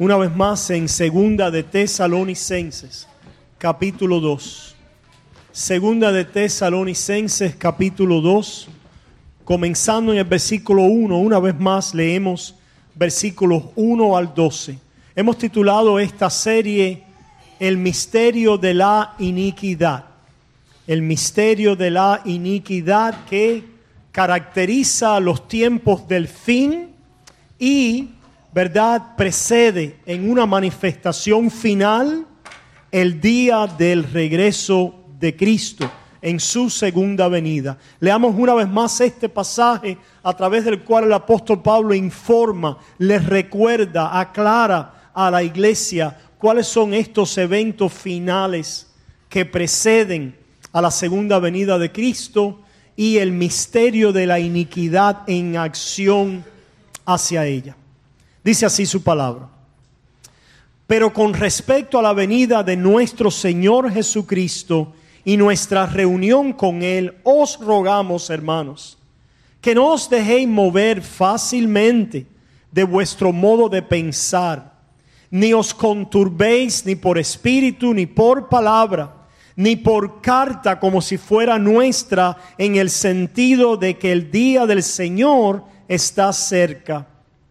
una vez más en Segunda de Tesalonicenses, capítulo 2. Segunda de Tesalonicenses, capítulo 2, comenzando en el versículo 1. Una vez más leemos versículos 1 al 12. Hemos titulado esta serie El misterio de la iniquidad. El misterio de la iniquidad que caracteriza los tiempos del fin y, ¿verdad?, precede en una manifestación final el día del regreso de Cristo en su segunda venida. Leamos una vez más este pasaje a través del cual el apóstol Pablo informa, les recuerda, aclara a la iglesia cuáles son estos eventos finales que preceden a la segunda venida de Cristo y el misterio de la iniquidad en acción hacia ella. Dice así su palabra: pero con respecto a la venida de nuestro Señor Jesucristo y nuestra reunión con Él, os rogamos, hermanos, que no os dejéis mover fácilmente de vuestro modo de pensar, ni os conturbéis ni por espíritu, ni por palabra, ni por carta como si fuera nuestra, en el sentido de que el día del Señor está cerca.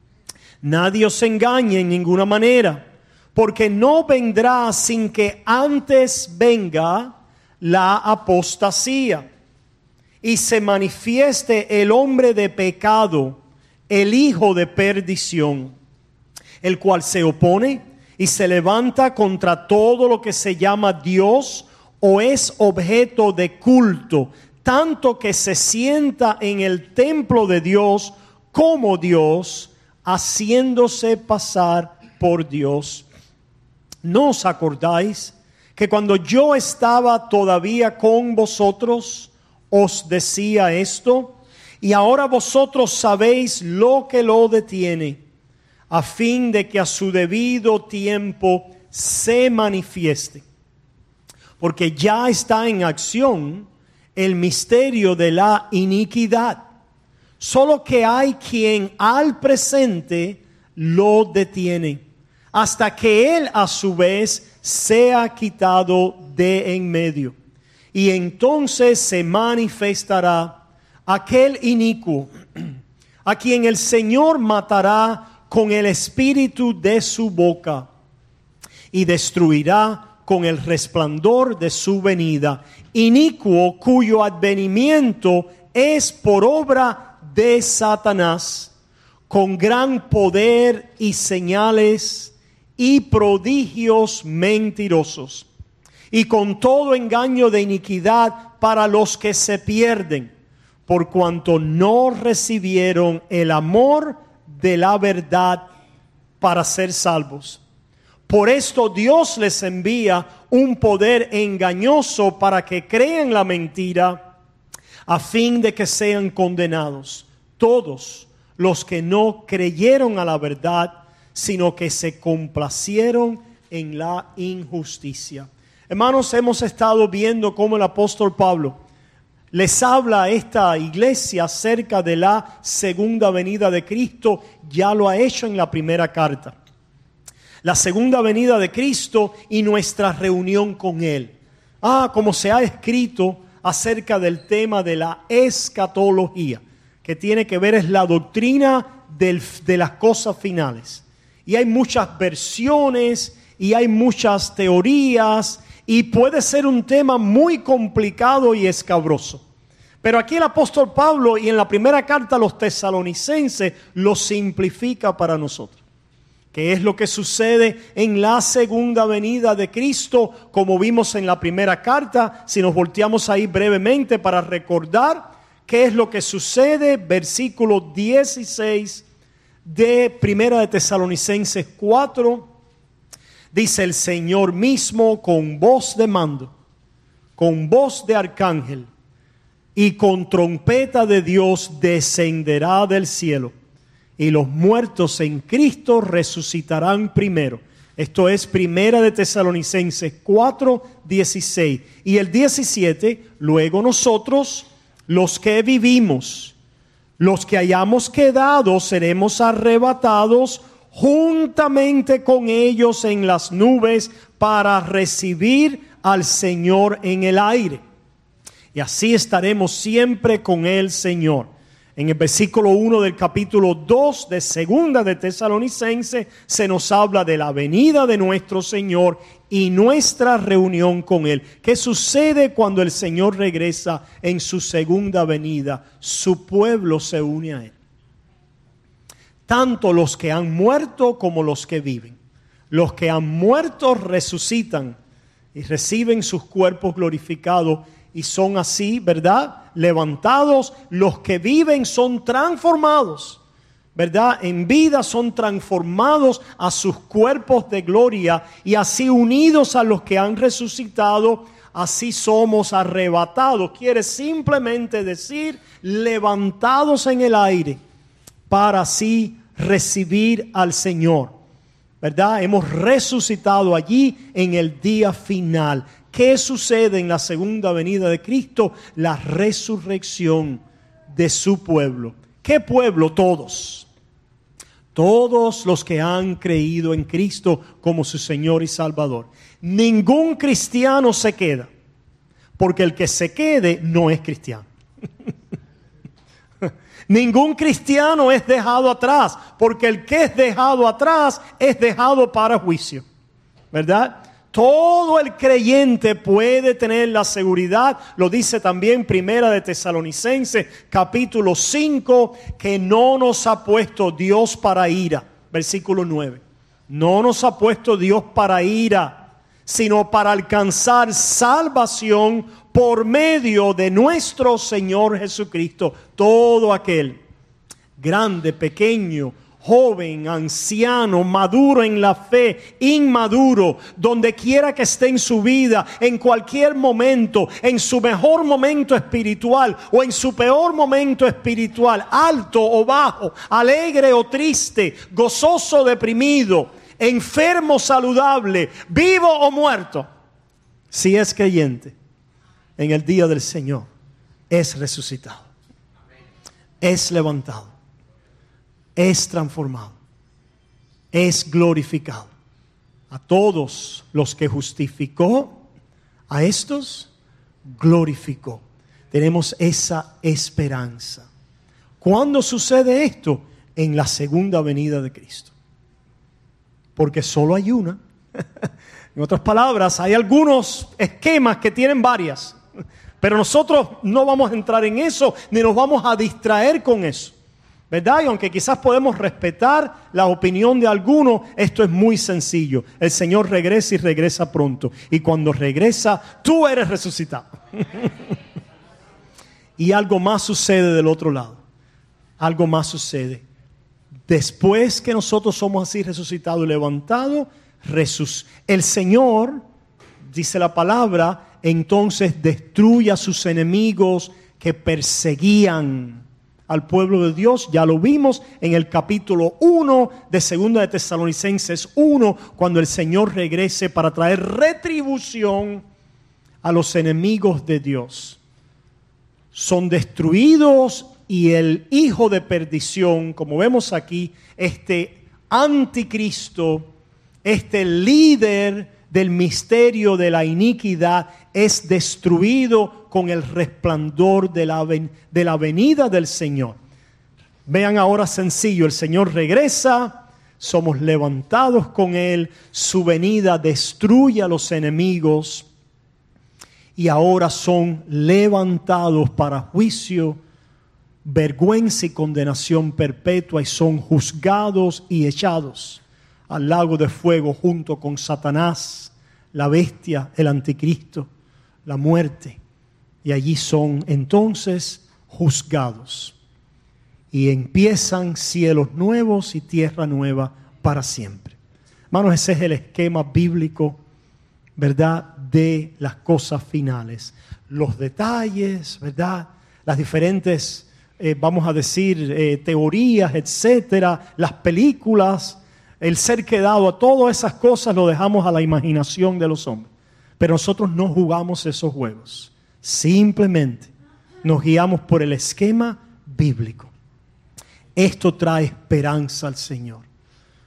Nadie os engañe en ninguna manera, porque no vendrá sin que antes venga la apostasía y se manifieste el hombre de pecado, el hijo de perdición, el cual se opone y se levanta contra todo lo que se llama Dios o es objeto de culto, tanto que se sienta en el templo de Dios como Dios, haciéndose pasar por Dios. ¿No os acordáis que cuando yo estaba todavía con vosotros os decía esto? Y ahora vosotros sabéis lo que lo detiene, a fin de que a su debido tiempo se manifieste. Porque ya está en acción el misterio de la iniquidad. Solo que hay quien al presente lo detiene, hasta que él a su vez sea quitado de en medio. Y entonces se manifestará aquel inicuo, a quien el Señor matará con el espíritu de su boca y destruirá con el resplandor de su venida. Inicuo cuyo advenimiento es por obra de Satanás, con gran poder y señales y prodigios mentirosos, y con todo engaño de iniquidad para los que se pierden, por cuanto no recibieron el amor de la verdad para ser salvos. Por esto Dios les envía un poder engañoso para que crean la mentira, a fin de que sean condenados todos los que no creyeron a la verdad, sino que se complacieron en la injusticia. Hermanos, hemos estado viendo cómo el apóstol Pablo les habla a esta iglesia acerca de la segunda venida de Cristo. Ya lo ha hecho en la primera carta. La segunda venida de Cristo y nuestra reunión con Él. Como se ha escrito acerca del tema de la escatología, que tiene que ver es la doctrina de las cosas finales. Y hay muchas versiones y hay muchas teorías y puede ser un tema muy complicado y escabroso. Pero aquí el apóstol Pablo y en la primera carta a los tesalonicenses lo simplifica para nosotros. ¿Qué es lo que sucede en la segunda venida de Cristo? Como vimos en la primera carta, si nos volteamos ahí brevemente para recordar qué es lo que sucede, versículo 16 de Primera de Tesalonicenses 4, dice: el Señor mismo con voz de mando, con voz de arcángel y con trompeta de Dios descenderá del cielo. Y los muertos en Cristo resucitarán primero. Esto es Primera de Tesalonicenses 4, 16. Y el 17, luego nosotros, los que vivimos, los que hayamos quedado, seremos arrebatados juntamente con ellos en las nubes para recibir al Señor en el aire. Y así estaremos siempre con el Señor. En el versículo 1 del capítulo 2 de Segunda de Tesalonicenses se nos habla de la venida de nuestro Señor y nuestra reunión con Él. ¿Qué sucede cuando el Señor regresa en su segunda venida? Su pueblo se une a Él. Tanto los que han muerto como los que viven. Los que han muerto resucitan y reciben sus cuerpos glorificados y son así, ¿verdad?, levantados. Los que viven son transformados, ¿verdad?, en vida son transformados a sus cuerpos de gloria y así unidos a los que han resucitado, así somos arrebatados. Quiere simplemente decir levantados en el aire para así recibir al Señor, ¿verdad? Hemos resucitado allí en el día final. ¿Qué sucede en la segunda venida de Cristo? La resurrección de su pueblo. ¿Qué pueblo? Todos. Todos los que han creído en Cristo como su Señor y Salvador. Ningún cristiano se queda, porque el que se quede no es cristiano. Ningún cristiano es dejado atrás, porque el que es dejado atrás es dejado para juicio, ¿verdad? Todo el creyente puede tener la seguridad, lo dice también Primera de Tesalonicenses, capítulo 5, que no nos ha puesto Dios para ira, versículo 9. No nos ha puesto Dios para ira, sino para alcanzar salvación por medio de nuestro Señor Jesucristo. Todo aquel, grande, pequeño, joven, anciano, maduro en la fe, inmaduro, donde quiera que esté en su vida, en cualquier momento, en su mejor momento espiritual o en su peor momento espiritual, alto o bajo, alegre o triste, gozoso o deprimido, enfermo, saludable, vivo o muerto, si es creyente, en el día del Señor es resucitado, es levantado, es transformado, es glorificado. A todos los que justificó, a estos glorificó. Tenemos esa esperanza. ¿Cuándo sucede esto? En la segunda venida de Cristo. Porque solo hay una. En otras palabras, hay algunos esquemas que tienen varias. Pero nosotros no vamos a entrar en eso, ni nos vamos a distraer con eso, ¿verdad? Y aunque quizás podemos respetar la opinión de algunos, esto es muy sencillo. El Señor regresa y regresa pronto. Y cuando regresa, tú eres resucitado. Y algo más sucede del otro lado. Algo más sucede. Después que nosotros somos así resucitados y levantados, el Señor, dice la palabra, entonces destruye a sus enemigos que perseguían al pueblo de Dios. Ya lo vimos en el capítulo 1 de Segunda de Tesalonicenses 1, cuando el Señor regrese para traer retribución a los enemigos de Dios. Son destruidos y el hijo de perdición, como vemos aquí, este anticristo, este líder del misterio de la iniquidad, es destruido con el resplandor de la venida del Señor. Vean ahora sencillo, el Señor regresa, somos levantados con Él, su venida destruye a los enemigos y ahora son levantados para juicio, vergüenza y condenación perpetua y son juzgados y echados al lago de fuego junto con Satanás, la bestia, el anticristo, la muerte. Y allí son entonces juzgados. Y empiezan cielos nuevos y tierra nueva para siempre. Hermanos, ese es el esquema bíblico, ¿verdad?, de las cosas finales. Los detalles, ¿verdad?, las diferentes, vamos a decir, teorías, etcétera, las películas, el ser quedado, a todas esas cosas lo dejamos a la imaginación de los hombres. Pero nosotros no jugamos esos juegos. Simplemente nos guiamos por el esquema bíblico. Esto trae esperanza al Señor.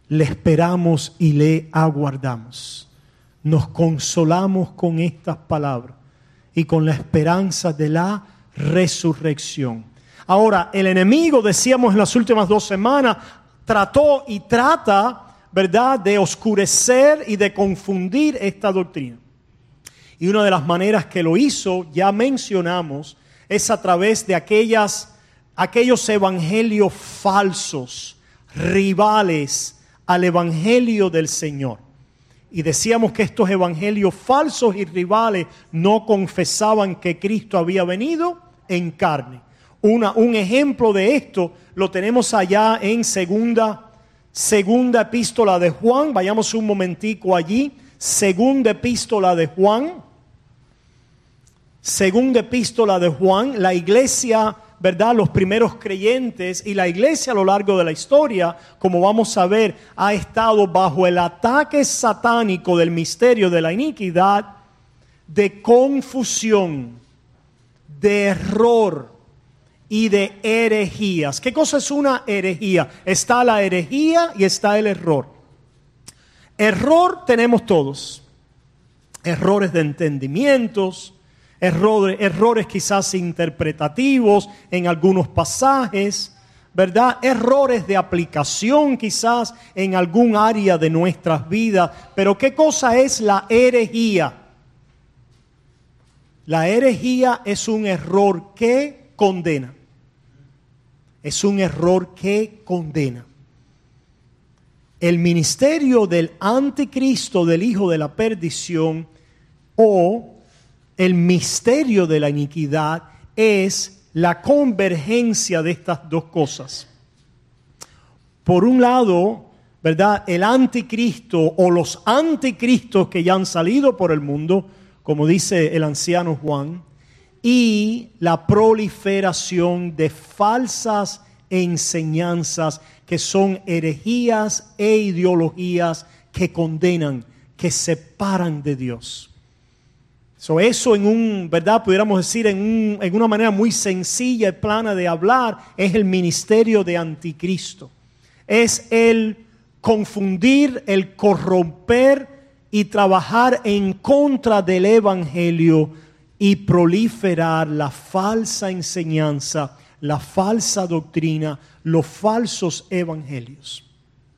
le esperamos y le aguardamos. Nos consolamos con estas palabras y con la esperanza de la resurrección. Ahora, el enemigo, decíamos en las últimas 2 semanas, trató y trata, ¿verdad?, de oscurecer y de confundir esta doctrina. Y una de las maneras que lo hizo, ya mencionamos, es a través de aquellos evangelios falsos, rivales al evangelio del Señor. Y decíamos que estos evangelios falsos y rivales no confesaban que Cristo había venido en carne. Un ejemplo de esto lo tenemos allá en segunda epístola de Juan. Vayamos un momentico allí. Segunda epístola de Juan. Segunda epístola de Juan. La iglesia, ¿verdad?, los primeros creyentes y la iglesia a lo largo de la historia, como vamos a ver, ha estado bajo el ataque satánico del misterio de la iniquidad, de confusión, de error y de herejías. ¿Qué cosa es una herejía? Está la herejía y está el error. Error tenemos todos. Errores de entendimientos, errores quizás interpretativos en algunos pasajes, ¿verdad? Errores de aplicación quizás en algún área de nuestras vidas. Pero ¿qué cosa es la herejía? La herejía es un error que condena. Es un error que condena. El ministerio del anticristo, del hijo de la perdición, o el misterio de la iniquidad, es la convergencia de estas dos cosas. Por un lado, ¿verdad?, el anticristo o los anticristos que ya han salido por el mundo, como dice el anciano Juan, y la proliferación de falsas enseñanzas que son herejías e ideologías que condenan, que separan de Dios. Eso ¿verdad?, pudiéramos decir en una manera muy sencilla y plana de hablar, es el ministerio de anticristo. Es el confundir, el corromper y trabajar en contra del evangelio y proliferar la falsa enseñanza, la falsa doctrina, los falsos evangelios.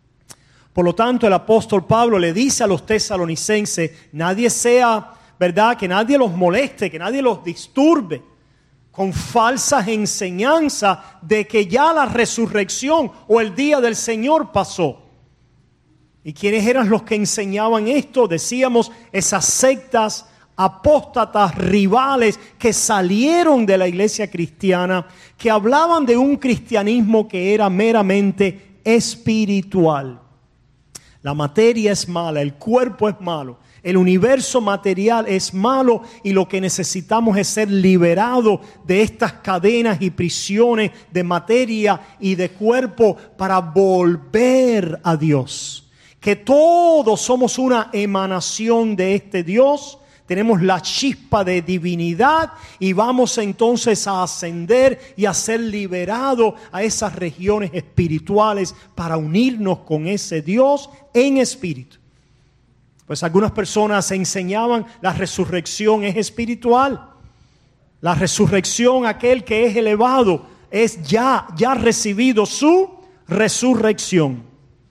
Por lo tanto, el apóstol Pablo le dice a los tesalonicenses, nadie sea, ¿verdad?, que nadie los moleste, que nadie los disturbe con falsas enseñanzas de que ya la resurrección o el día del Señor pasó. ¿Y quiénes eran los que enseñaban esto? Decíamos, esas sectas apóstatas rivales que salieron de la iglesia cristiana, que hablaban de un cristianismo que era meramente espiritual. La materia es mala, el cuerpo es malo, el universo material es malo y lo que necesitamos es ser liberados de estas cadenas y prisiones de materia y de cuerpo para volver a Dios. Que todos somos una emanación de este Dios. Tenemos la chispa de divinidad y vamos entonces a ascender y a ser liberados a esas regiones espirituales para unirnos con ese Dios en espíritu. Pues algunas personas enseñaban la resurrección es espiritual. La resurrección, aquel que es elevado, es ya recibido su resurrección.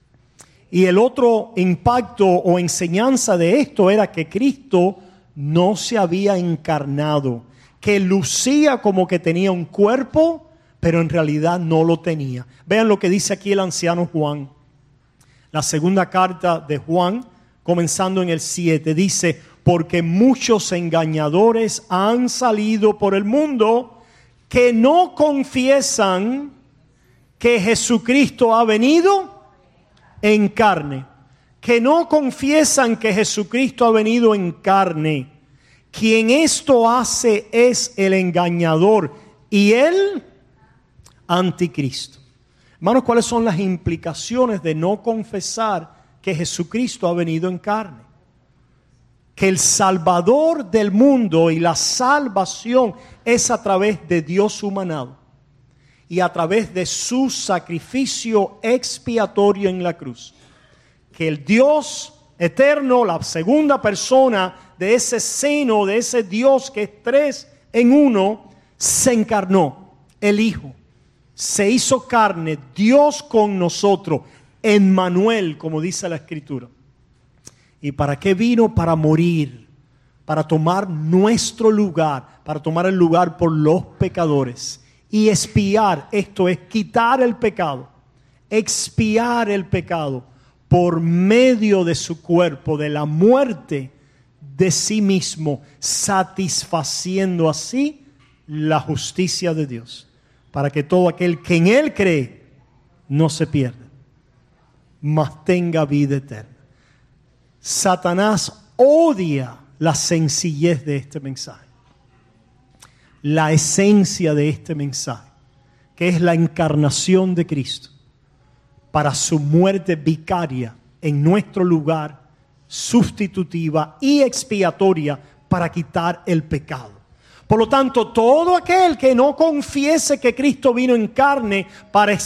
Y el otro impacto o enseñanza de esto era que Cristo no se había encarnado, que lucía como que tenía un cuerpo, pero en realidad no lo tenía. Vean lo que dice aquí el anciano Juan. La segunda carta de Juan, comenzando en el 7, dice, porque muchos engañadores han salido por el mundo que no confiesan que Jesucristo ha venido en carne. Que no confiesan que Jesucristo ha venido en carne. Quien esto hace es el engañador y el anticristo. Hermanos, ¿cuáles son las implicaciones de no confesar que Jesucristo ha venido en carne? Que el Salvador del mundo y la salvación es a través de Dios humanado y a través de su sacrificio expiatorio en la cruz. que el Dios eterno, la segunda persona de ese seno, de ese Dios que es tres en uno, se encarnó, el Hijo. Se hizo carne, Dios con nosotros, Emmanuel, como dice la Escritura. ¿Y para qué vino? Para morir, para tomar nuestro lugar, para tomar el lugar por los pecadores y expiar, esto es quitar el pecado, expiar el pecado por medio de su cuerpo, de la muerte de sí mismo, satisfaciendo así la justicia de Dios, para que todo aquel que en Él cree no se pierda, mas tenga vida eterna. Satanás odia la sencillez de este mensaje, la esencia de este mensaje, que es la encarnación de Cristo para su muerte vicaria en nuestro lugar, sustitutiva y expiatoria para quitar el pecado. Por lo tanto, todo aquel que no confiese que Cristo vino en carne para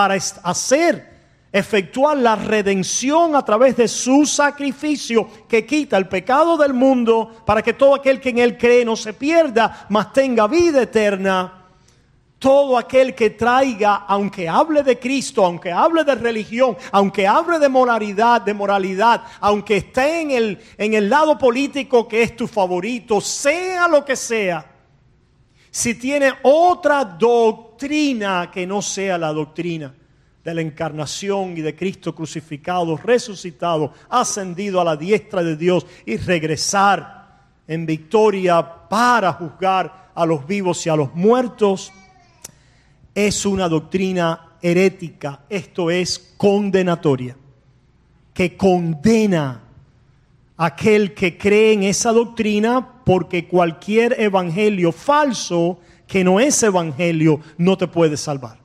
efectuar la redención a través de su sacrificio que quita el pecado del mundo, para que todo aquel que en Él cree no se pierda, mas tenga vida eterna. Todo aquel que traiga, aunque hable de Cristo, aunque hable de religión, aunque hable de moralidad, aunque esté en el lado político que es tu favorito, sea lo que sea, si tiene otra doctrina que no sea la doctrina de la encarnación y de Cristo crucificado, resucitado, ascendido a la diestra de Dios y regresar en victoria para juzgar a los vivos y a los muertos, es una doctrina herética, esto es condenatoria, que condena a aquel que cree en esa doctrina, porque cualquier evangelio falso que no es evangelio no te puede salvar.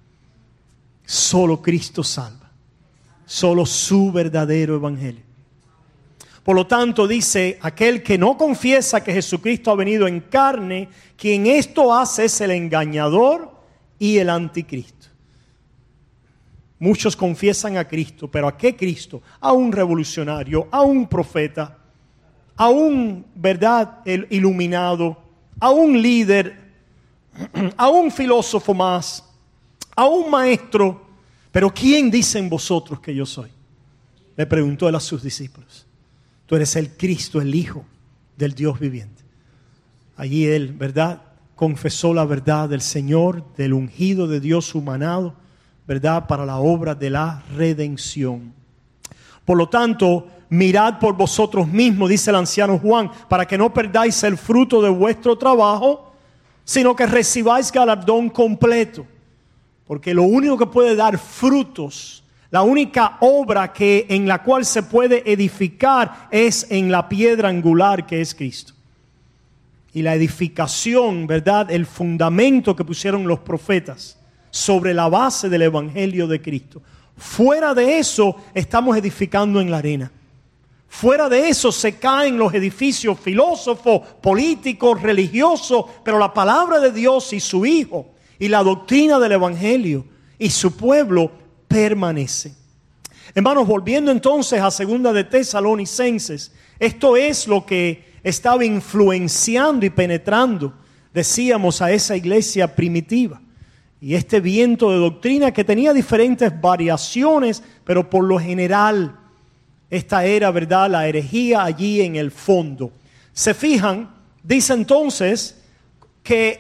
Solo Cristo salva, solo su verdadero evangelio. Por lo tanto, dice, aquel que no confiesa que Jesucristo ha venido en carne, quien esto hace es el engañador y el anticristo. Muchos confiesan a Cristo, pero ¿a qué Cristo? A un revolucionario, a un profeta, a un, ¿verdad?, el iluminado, a un líder, a un filósofo más, a un maestro. Pero ¿quién dicen vosotros que yo soy? Le preguntó él a sus discípulos. Tú eres el Cristo, el Hijo del Dios viviente. Allí él, ¿verdad?, confesó la verdad del Señor, del ungido de Dios humanado, ¿verdad?, para la obra de la redención. Por lo tanto, mirad por vosotros mismos, dice el anciano Juan, para que no perdáis el fruto de vuestro trabajo, sino que recibáis galardón completo. Porque lo único que puede dar frutos, la única obra en la cual se puede edificar es en la piedra angular que es Cristo. Y la edificación, ¿verdad?, el fundamento que pusieron los profetas sobre la base del evangelio de Cristo. Fuera de eso estamos edificando en la arena. Fuera de eso se caen los edificios filósofos, políticos, religiosos, pero la palabra de Dios y su Hijo y la doctrina del evangelio y su pueblo permanece. Hermanos, volviendo entonces a segunda de Tesalonicenses, esto es lo que estaba influenciando y penetrando, decíamos, a esa iglesia primitiva. Y este viento de doctrina que tenía diferentes variaciones, pero por lo general esta era, ¿verdad?, la herejía allí en el fondo. Se fijan, dice entonces que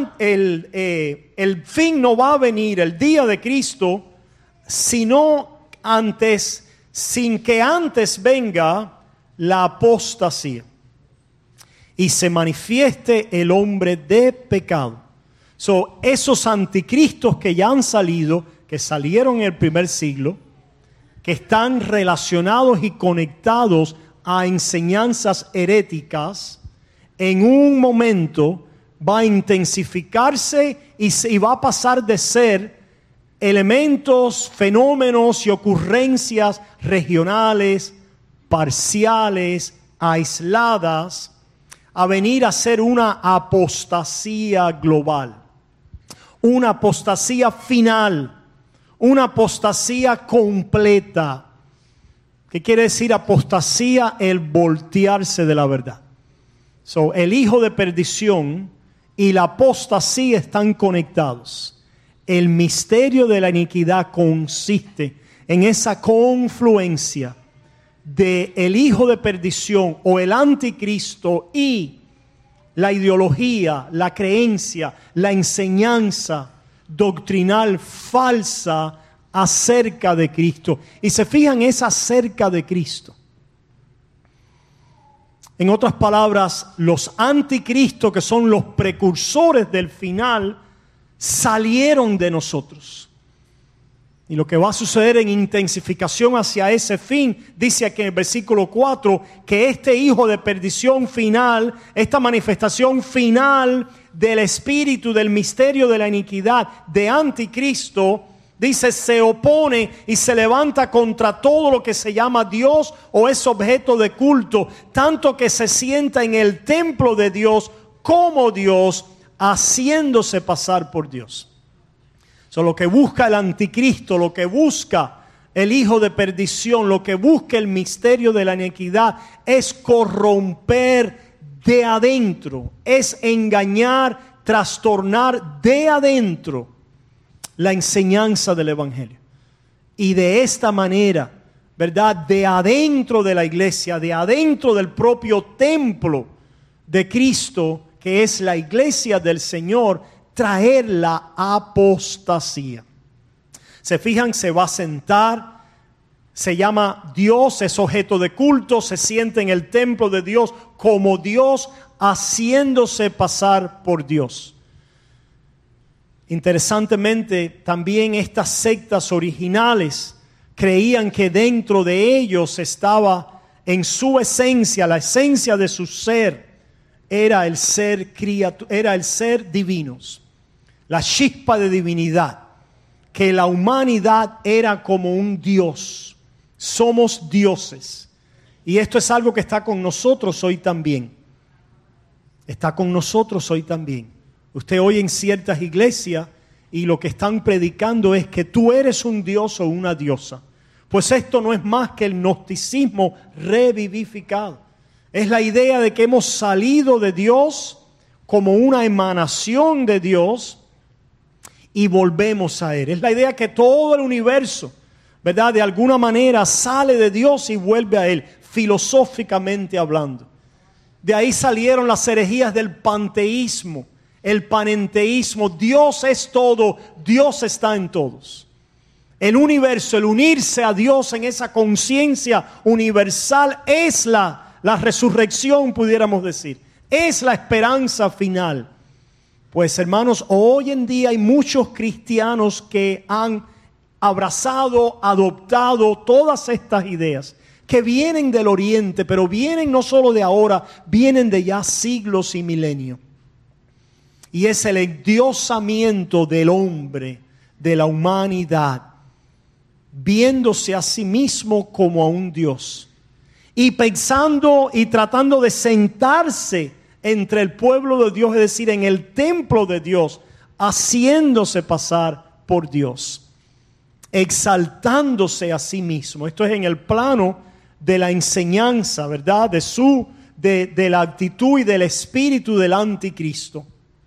el fin no va a venir, el día de Cristo, sino antes, sin que antes venga la apostasía y se manifieste el hombre de pecado. Esos anticristos que ya han salido, que salieron en el primer siglo, que están relacionados y conectados a enseñanzas heréticas, en un momento va a intensificarse y va a pasar de ser elementos, fenómenos y ocurrencias regionales, parciales, aisladas, a venir a ser una apostasía global, una apostasía final, una apostasía completa, ¿Qué quiere decir apostasía? El voltearse de la verdad. El hijo de perdición y la apostasía están conectados. El misterio de la iniquidad consiste en esa confluencia de el hijo de perdición o el anticristo y la ideología, la creencia, la enseñanza doctrinal falsa acerca de Cristo. Y se fijan, es acerca de Cristo. En otras palabras, los anticristos, que son los precursores del final, salieron de nosotros. Y lo que va a suceder en intensificación hacia ese fin, dice aquí en el versículo 4, que este hijo de perdición final, esta manifestación final del espíritu, del misterio de la iniquidad, de anticristo, dice, se opone y se levanta contra todo lo que se llama Dios o es objeto de culto, tanto que se sienta en el templo de Dios como Dios, haciéndose pasar por Dios. Lo que busca el anticristo, lo que busca el hijo de perdición, lo que busca el misterio de la iniquidad es corromper de adentro, es engañar, trastornar de adentro la enseñanza del evangelio. Y de esta manera, ¿verdad? De adentro de la iglesia, de adentro del propio templo de Cristo, que es la iglesia del Señor, traer la apostasía. Se fijan, se va a sentar, se llama Dios, es objeto de culto, se siente en el templo de Dios como Dios, haciéndose pasar por Dios. Interesantemente, también estas sectas originales creían que dentro de ellos estaba en su esencia, la esencia de su ser, era el ser divinos, la chispa de divinidad, que la humanidad era como un Dios, somos dioses. Y esto es algo que está con nosotros hoy también. Está con nosotros hoy también. Usted oye en ciertas iglesias y lo que están predicando es que tú eres un dios o una diosa. Pues esto no es más que el gnosticismo revivificado. Es la idea de que hemos salido de Dios como una emanación de Dios y volvemos a Él. Es la idea que todo el universo, ¿verdad?, de alguna manera sale de Dios y vuelve a Él, filosóficamente hablando. De ahí salieron las herejías del panteísmo, el panenteísmo. Dios es todo, Dios está en todos. El universo, el unirse a Dios en esa conciencia universal es la resurrección, pudiéramos decir. Es la esperanza final. Pues hermanos, hoy en día hay muchos cristianos que han abrazado, adoptado todas estas ideas que vienen del oriente, pero vienen no solo de ahora, vienen de ya siglos y milenios. Y es el endiosamiento del hombre, de la humanidad, viéndose a sí mismo como a un Dios. Y pensando y tratando de sentarse entre el pueblo de Dios, es decir, en el templo de Dios, haciéndose pasar por Dios, exaltándose a sí mismo. Esto es en el plano de la enseñanza, ¿verdad? De la actitud y del espíritu del anticristo.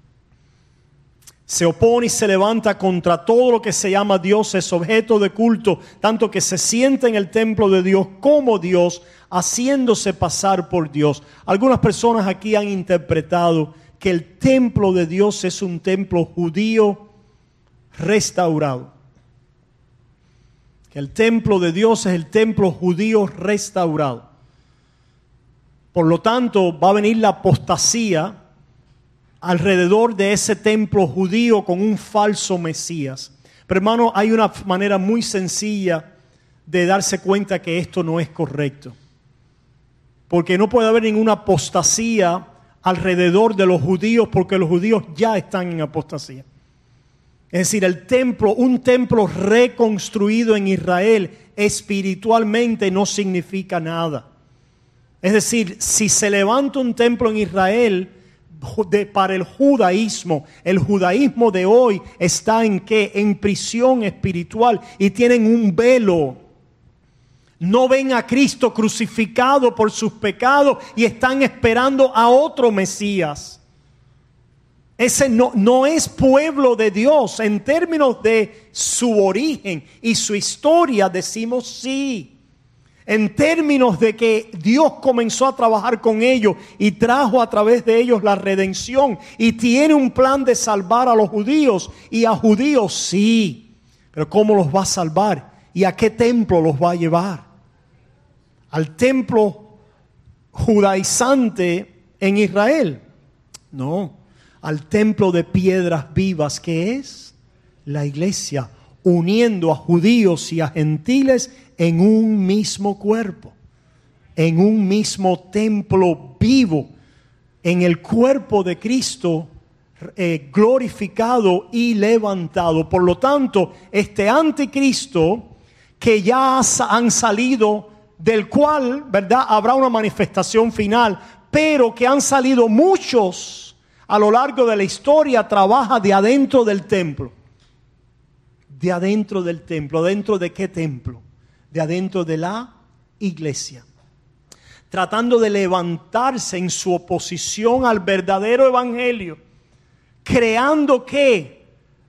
Se opone y se levanta contra todo lo que se llama Dios, es objeto de culto, tanto que se sienta en el templo de Dios como Dios, haciéndose pasar por Dios. Algunas personas aquí han interpretado que el templo de Dios es un templo judío restaurado. Que el templo de Dios es el templo judío restaurado. Por lo tanto, va a venir la apostasía alrededor de ese templo judío con un falso Mesías. Pero hermano, hay una manera muy sencilla de darse cuenta que esto no es correcto. Porque no puede haber ninguna apostasía alrededor de los judíos, porque los judíos ya están en apostasía. Es decir, el templo, un templo reconstruido en Israel espiritualmente no significa nada. Es decir, si se levanta un templo en Israel para el judaísmo de hoy está en ¿qué? En prisión espiritual y tienen un velo No ven a Cristo crucificado por sus pecados y están esperando a otro Mesías. Ese no es pueblo de Dios. En términos de su origen y su historia decimos sí. En términos de que Dios comenzó a trabajar con ellos y trajo a través de ellos la redención y tiene un plan de salvar a los judíos y a judíos, sí. Pero ¿cómo los va a salvar? ¿Y a qué templo los va a llevar? ¿Al templo judaizante en Israel? No, al templo de piedras vivas, que es la iglesia, uniendo a judíos y a gentiles en un mismo cuerpo, en un mismo templo vivo, en el cuerpo de Cristo glorificado y levantado. Por lo tanto, este anticristo que ya han salido, del cual, ¿verdad?, habrá una manifestación final, pero que han salido muchos a lo largo de la historia, trabaja de adentro del templo. De adentro del templo. ¿Dentro de qué templo? De adentro de la iglesia. Tratando de levantarse en su oposición al verdadero evangelio. Creando ¿qué?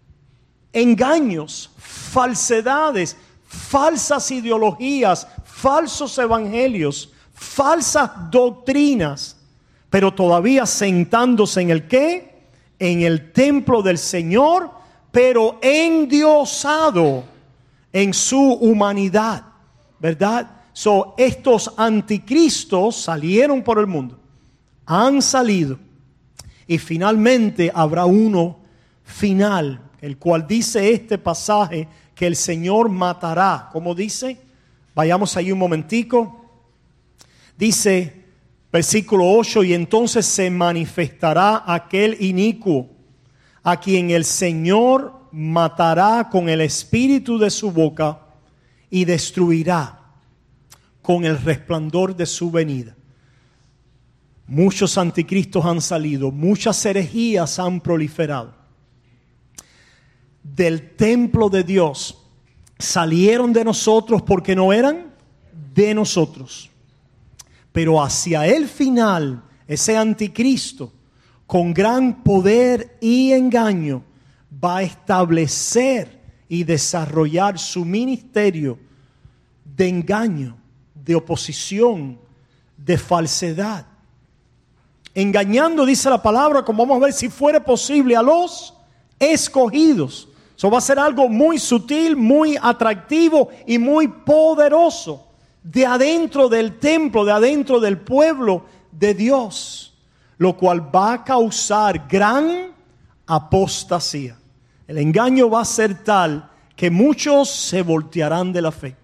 Engaños, falsedades, falsas ideologías, falsos evangelios, falsas doctrinas, pero todavía sentándose en el ¿qué? En el templo del Señor, pero endiosado en su humanidad, ¿verdad? Estos anticristos salieron por el mundo, han salido, y finalmente habrá uno final, el cual dice este pasaje que el Señor matará. ¿Cómo dice? Vayamos ahí un momentico. Dice, versículo 8, y entonces se manifestará aquel inicuo, a quien el Señor matará con el espíritu de su boca y destruirá con el resplandor de su venida. Muchos anticristos han salido, muchas herejías han proliferado. Del templo de Dios salieron de nosotros porque no eran de nosotros. Pero hacia el final, ese anticristo, con gran poder y engaño, va a establecer y desarrollar su ministerio de engaño, de oposición, de falsedad. Engañando, dice la palabra, como vamos a ver, si fuera posible, a los escogidos. Eso va a ser algo muy sutil, muy atractivo y muy poderoso. De adentro del templo, de adentro del pueblo de Dios. Lo cual va a causar gran apostasía. El engaño va a ser tal que muchos se voltearán de la fe.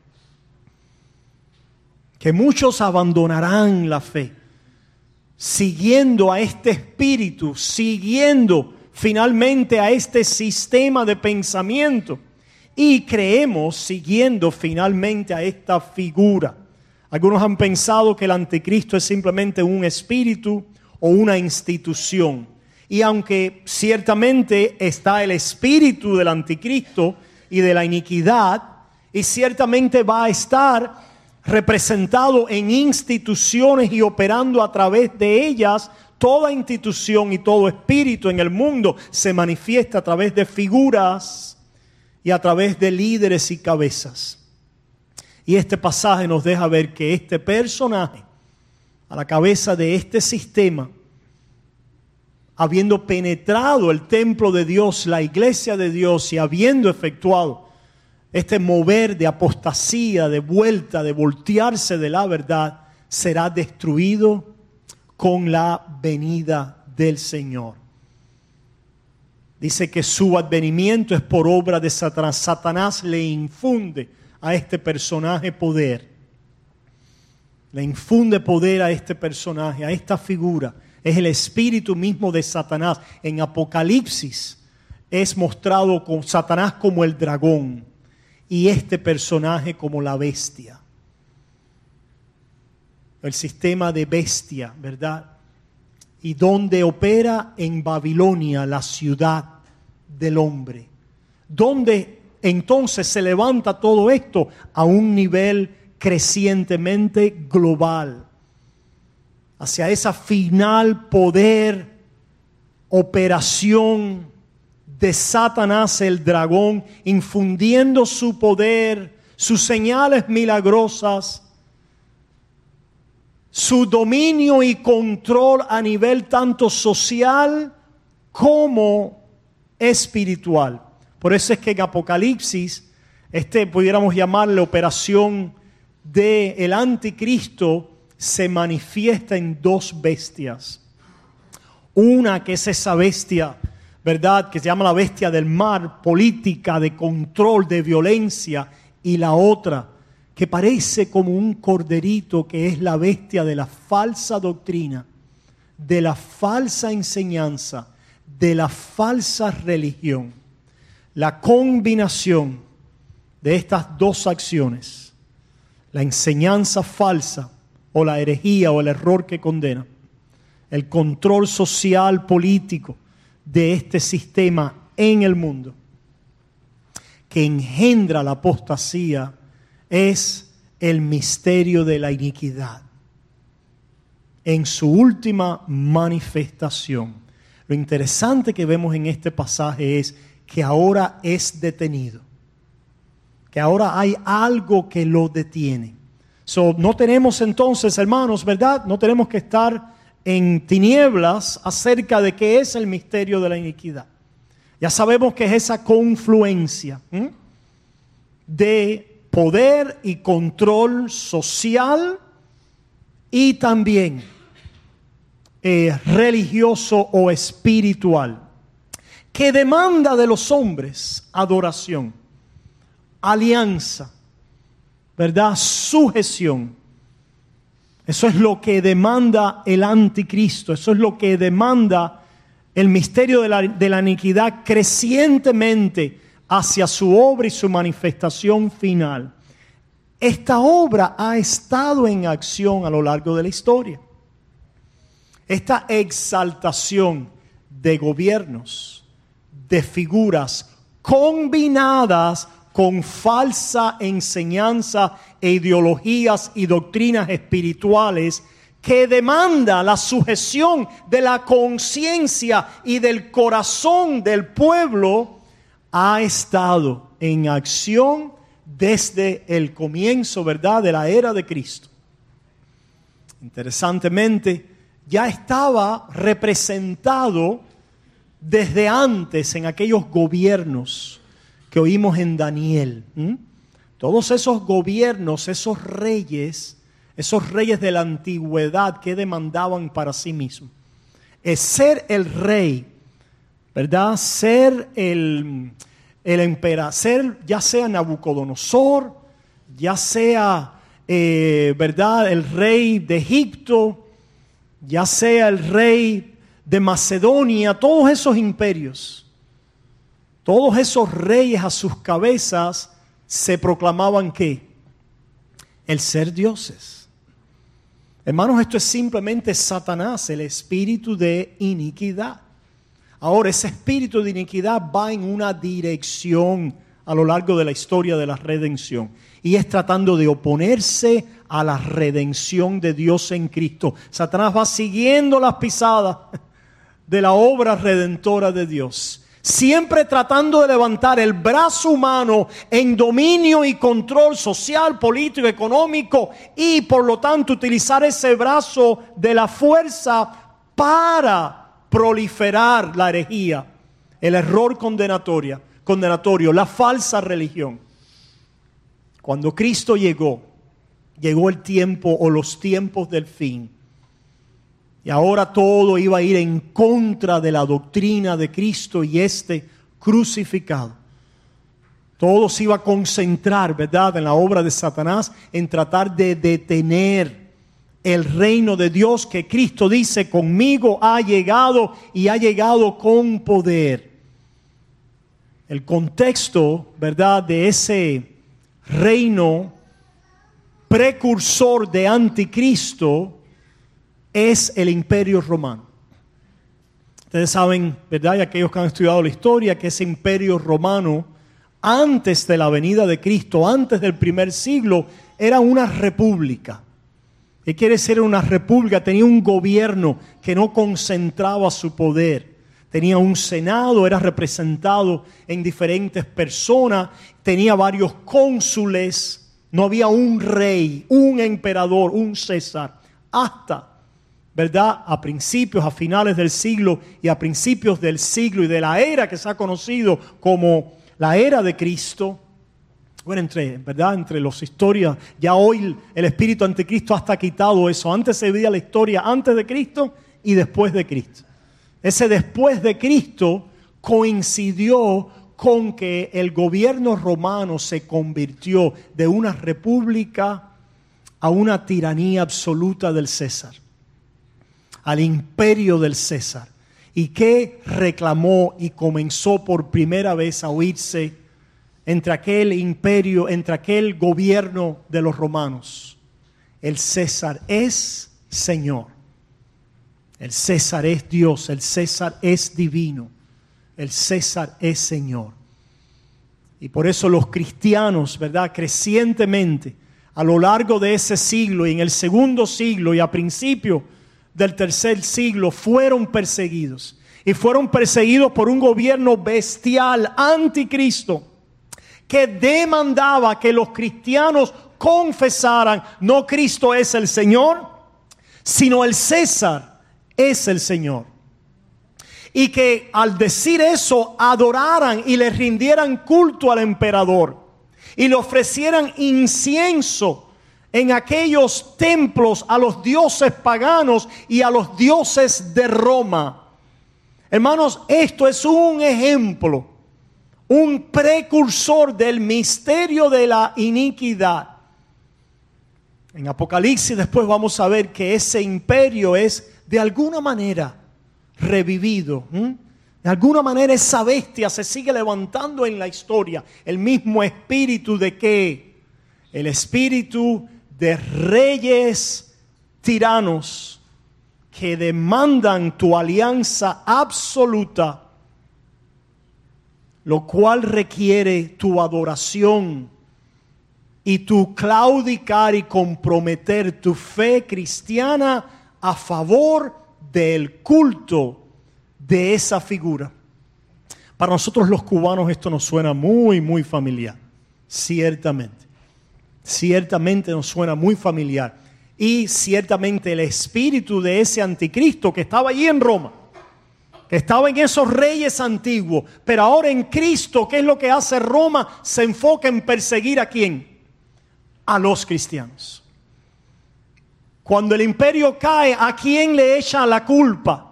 Que muchos abandonarán la fe. Siguiendo a este espíritu, siguiendo finalmente a este sistema de pensamiento. Y creemos siguiendo finalmente a esta figura. Algunos han pensado que el anticristo es simplemente un espíritu o una institución. Y aunque ciertamente está el espíritu del anticristo y de la iniquidad, y ciertamente va a estar representado en instituciones y operando a través de ellas, toda institución y todo espíritu en el mundo se manifiesta a través de figuras y a través de líderes y cabezas. Y este pasaje nos deja ver que este personaje, a la cabeza de este sistema, habiendo penetrado el templo de Dios, la iglesia de Dios, y habiendo efectuado este mover de apostasía, de vuelta, de voltearse de la verdad, será destruido con la venida del Señor. Dice que su advenimiento es por obra de Satanás. Satanás le infunde a este personaje poder. Le infunde poder a este personaje, a esta figura. Es el espíritu mismo de Satanás. En Apocalipsis es mostrado con Satanás como el dragón y este personaje como la bestia. El sistema de bestia, ¿verdad? Y donde opera en Babilonia, la ciudad del hombre. Donde entonces se levanta todo esto a un nivel crecientemente global, hacia esa final poder, operación de Satanás el dragón, infundiendo su poder, sus señales milagrosas, su dominio y control a nivel tanto social como espiritual. Por eso es que en Apocalipsis, pudiéramos llamarle operación del anticristo, se manifiesta en dos bestias. Una que es esa bestia, ¿verdad?, que se llama la bestia del mar, política, de control, de violencia, y la otra que parece como un corderito, que es la bestia de la falsa doctrina, de la falsa enseñanza, de la falsa religión. La combinación de estas dos acciones, la enseñanza falsa o la herejía o el error que condena, el control social político de este sistema en el mundo que engendra la apostasía, es el misterio de la iniquidad en su última manifestación. Lo interesante que vemos en este pasaje es que ahora es detenido, que ahora hay algo que lo detiene. No tenemos entonces, hermanos, ¿verdad? No tenemos que estar en tinieblas acerca de qué es el misterio de la iniquidad. Ya sabemos que es esa confluencia de poder y control social y también religioso o espiritual, que demanda de los hombres adoración, alianza, ¿verdad?, sujeción. Eso es lo que demanda el anticristo, eso es lo que demanda el misterio de la iniquidad crecientemente hacia su obra y su manifestación final. Esta obra ha estado en acción a lo largo de la historia. Esta exaltación de gobiernos, de figuras combinadas con falsa enseñanza e ideologías y doctrinas espirituales, que demanda la sujeción de la conciencia y del corazón del pueblo, ha estado en acción desde el comienzo, ¿verdad?, de la era de Cristo. Interesantemente, ya estaba representado desde antes en aquellos gobiernos que oímos en Daniel. Todos esos gobiernos, esos reyes de la antigüedad que demandaban para sí mismos es ser el rey, ¿verdad? Ser el emperador, ser ya sea Nabucodonosor, ya sea, ¿verdad?, el rey de Egipto, ya sea el rey de Macedonia, todos esos imperios, todos esos reyes a sus cabezas se proclamaban ¿qué? El ser dioses. Hermanos, esto es simplemente Satanás, el espíritu de iniquidad. Ahora, ese espíritu de iniquidad va en una dirección a lo largo de la historia de la redención, y es tratando de oponerse a la redención de Dios en Cristo. Satanás va siguiendo las pisadas de la obra redentora de Dios, siempre tratando de levantar el brazo humano en dominio y control social, político, económico, y por lo tanto utilizar ese brazo de la fuerza para proliferar la herejía, el error condenatorio, la falsa religión. Cuando Cristo llegó el tiempo o los tiempos del fin. Y ahora todo iba a ir en contra de la doctrina de Cristo y crucificado. Todo se iba a concentrar, ¿verdad?, en la obra de Satanás, en tratar de detener el reino de Dios que Cristo dice: conmigo ha llegado y ha llegado con poder. El contexto, ¿verdad?, de ese reino precursor de anticristo es el Imperio Romano. Ustedes saben, ¿verdad?, y aquellos que han estudiado la historia, que ese Imperio Romano, antes de la venida de Cristo, antes del primer siglo, era una república. ¿Qué quiere decir una república? Tenía un gobierno que no concentraba su poder. Tenía un senado, era representado en diferentes personas, tenía varios cónsules, no había un rey, un emperador, un César. Hasta, ¿verdad?, a principios, a finales del siglo y a principios del siglo y de la era que se ha conocido como la era de Cristo. Bueno, entre los historias, ya hoy el espíritu anticristo hasta quitado eso. Antes se veía la historia antes de Cristo y después de Cristo. Ese después de Cristo coincidió con que el gobierno romano se convirtió de una república a una tiranía absoluta del César, al imperio del César, y que reclamó y comenzó por primera vez a oírse entre aquel imperio, entre aquel gobierno de los romanos. El César es Señor. El César es Dios, el César es divino, el César es Señor. Y por eso los cristianos, ¿verdad?, crecientemente, a lo largo de ese siglo y en el segundo siglo y a principio del tercer siglo, fueron perseguidos. Y fueron perseguidos por un gobierno bestial, anticristo, que demandaba que los cristianos confesaran, no Cristo es el Señor, sino el César es el Señor. Y que al decir eso adoraran y le rindieran culto al emperador y le ofrecieran incienso en aquellos templos a los dioses paganos y a los dioses de Roma. Hermanos, esto es un ejemplo, un precursor del misterio de la iniquidad. En Apocalipsis después vamos a ver que ese imperio es de alguna manera revivido. De alguna manera esa bestia se sigue levantando en la historia. El mismo espíritu de qué? El espíritu de reyes tiranos que demandan tu alianza absoluta, lo cual requiere tu adoración y tu claudicar y comprometer tu fe cristiana a favor del culto de esa figura. Para nosotros los cubanos esto nos suena muy, muy familiar. Ciertamente nos suena muy familiar. Y ciertamente el espíritu de ese anticristo que estaba allí en Roma, que estaba en esos reyes antiguos, pero ahora en Cristo, ¿qué es lo que hace Roma? Se enfoca en perseguir ¿a quién? A los cristianos. Cuando el imperio cae, ¿a quién le echa la culpa?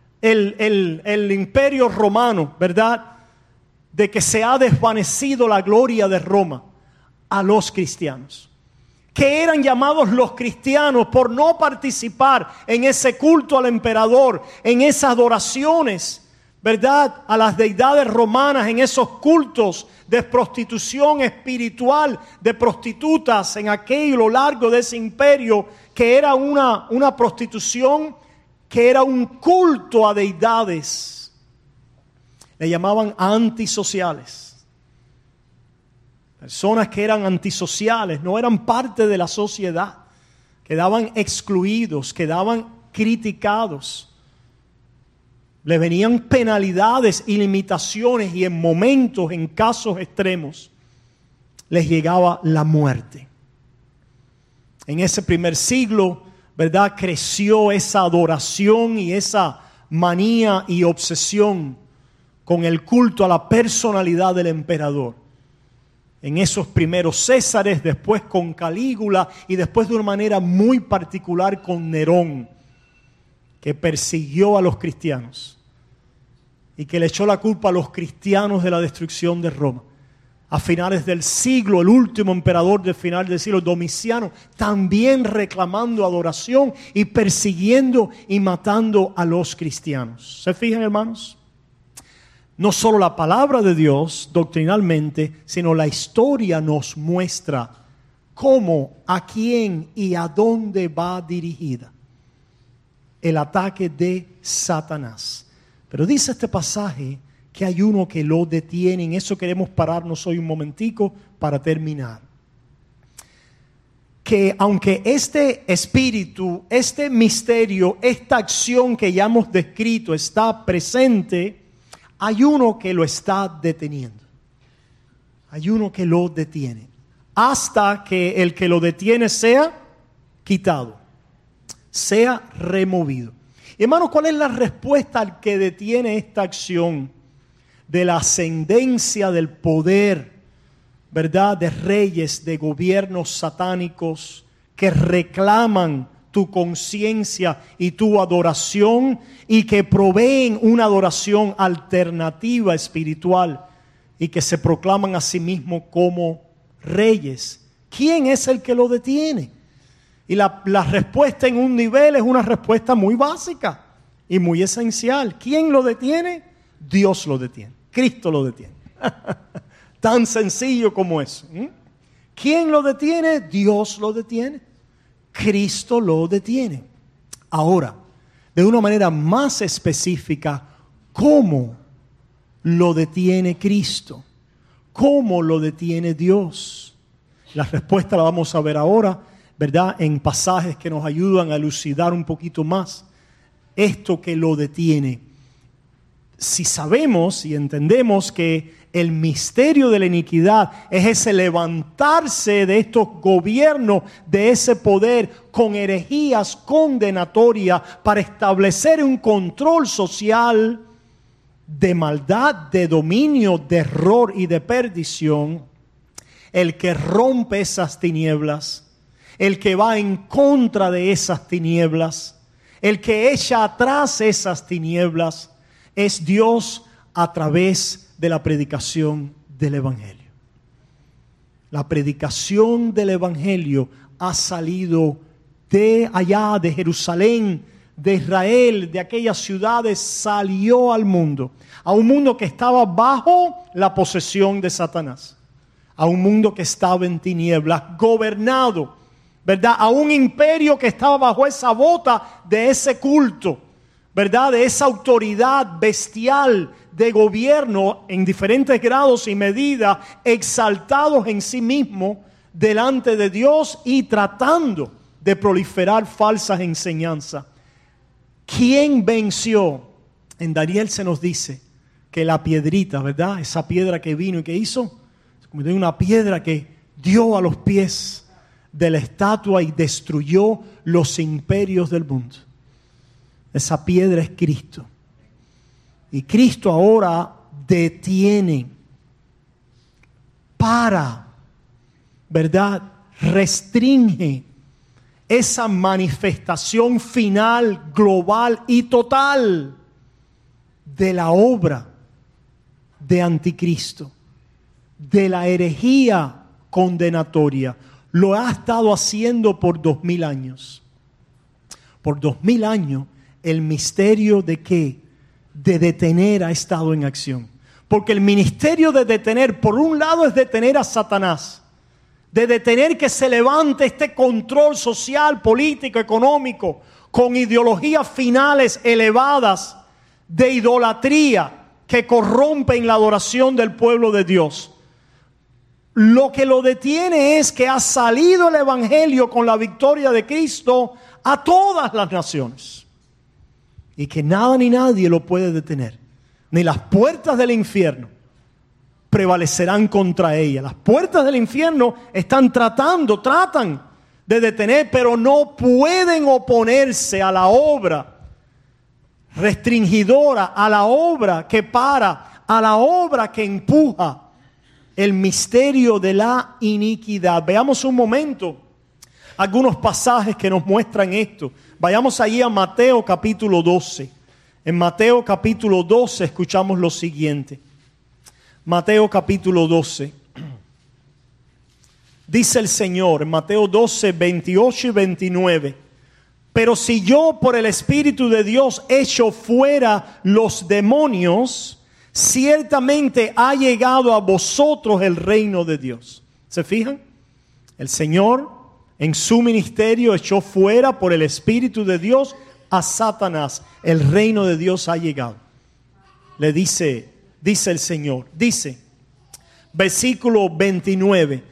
El imperio romano, ¿verdad?, de que se ha desvanecido la gloria de Roma. A los cristianos, que eran llamados los cristianos por no participar en ese culto al emperador, en esas adoraciones, ¿verdad?, a las deidades romanas, en esos cultos de prostitución espiritual, de prostitutas en aquello largo de ese imperio, que era una prostitución, que era un culto a deidades. Le llamaban antisociales. Personas que eran antisociales, no eran parte de la sociedad, quedaban excluidos, quedaban criticados. Le venían penalidades y limitaciones y en momentos, en casos extremos, les llegaba la muerte. En ese primer siglo, ¿verdad?, creció esa adoración y esa manía y obsesión con el culto a la personalidad del emperador. En esos primeros Césares, después con Calígula y después de una manera muy particular con Nerón, que persiguió a los cristianos y que le echó la culpa a los cristianos de la destrucción de Roma. A finales del siglo, el último emperador del final del siglo, Domiciano, también reclamando adoración y persiguiendo y matando a los cristianos. ¿Se fijan, hermanos? No solo la palabra de Dios doctrinalmente, sino la historia nos muestra cómo, a quién y a dónde va dirigida el ataque de Satanás. Pero dice este pasaje que hay uno que lo detiene. En eso queremos pararnos hoy un momentico para terminar. que aunque este espíritu, este misterio, esta acción que ya hemos descrito está presente, hay uno que lo está deteniendo. Hay uno que lo detiene. Hasta que el que lo detiene sea quitado, sea removido. Hermano, ¿cuál es la respuesta al que detiene esta acción de la ascendencia del poder, verdad, de reyes, de gobiernos satánicos que reclaman tu conciencia y tu adoración y que proveen una adoración alternativa espiritual y que se proclaman a sí mismos como reyes? ¿Quién es el que lo detiene? Y la respuesta en un nivel es una respuesta muy básica y muy esencial. ¿Quién lo detiene? Dios lo detiene. Cristo lo detiene. Tan sencillo como eso. ¿Quién lo detiene? Dios lo detiene. Cristo lo detiene. Ahora, de una manera más específica, ¿cómo lo detiene Cristo? ¿Cómo lo detiene Dios? La respuesta la vamos a ver ahora, ¿verdad? En pasajes que nos ayudan a elucidar un poquito más esto que lo detiene. Si sabemos y entendemos que el misterio de la iniquidad es ese levantarse de estos gobiernos, de ese poder con herejías condenatorias para establecer un control social de maldad, de dominio, de error y de perdición, el que rompe esas tinieblas, el que va en contra de esas tinieblas, el que echa atrás esas tinieblas, es Dios a través de la predicación del Evangelio. La predicación del Evangelio ha salido de allá, de Jerusalén, de Israel, de aquellas ciudades, salió al mundo. A un mundo que estaba bajo la posesión de Satanás. A un mundo que estaba en tinieblas, gobernado, ¿verdad? A un imperio que estaba bajo esa bota de ese culto, ¿verdad? De esa autoridad bestial de gobierno en diferentes grados y medidas, exaltados en sí mismos delante de Dios y tratando de proliferar falsas enseñanzas. ¿Quién venció? En Daniel se nos dice que la piedrita, ¿verdad? Esa piedra que vino y que hizo, se convirtió en una piedra que dio a los pies de la estatua y destruyó los imperios del mundo. Esa piedra es Cristo. Y Cristo ahora detiene, para, ¿verdad? Restringe esa manifestación final, global y total de la obra de anticristo, de la herejía condenatoria. Lo ha estado haciendo por 2000 años. Por 2000 años el misterio de ¿qué? De detener ha estado en acción. Porque el ministerio de detener, por un lado, es detener a Satanás, de detener que se levante este control social, político, económico, con ideologías finales elevadas de idolatría que corrompen la adoración del pueblo de Dios. Lo que lo detiene es que ha salido el Evangelio con la victoria de Cristo a todas las naciones. Y que nada ni nadie lo puede detener. Ni las puertas del infierno prevalecerán contra ella. Las puertas del infierno tratan de detener, pero no pueden oponerse a la obra restringidora, a la obra que para, a la obra que empuja el misterio de la iniquidad. Veamos un momento algunos pasajes que nos muestran esto. Vayamos allí a Mateo capítulo 12. En Mateo capítulo 12 escuchamos lo siguiente. Mateo capítulo 12. Dice el Señor en Mateo 12, 28 y 29. Pero si yo por el Espíritu de Dios echo fuera los demonios, ciertamente ha llegado a vosotros el reino de Dios. ¿Se fijan? El Señor en su ministerio echó fuera por el Espíritu de Dios a Satanás. El reino de Dios ha llegado. Le dice el Señor, dice, versículo 29,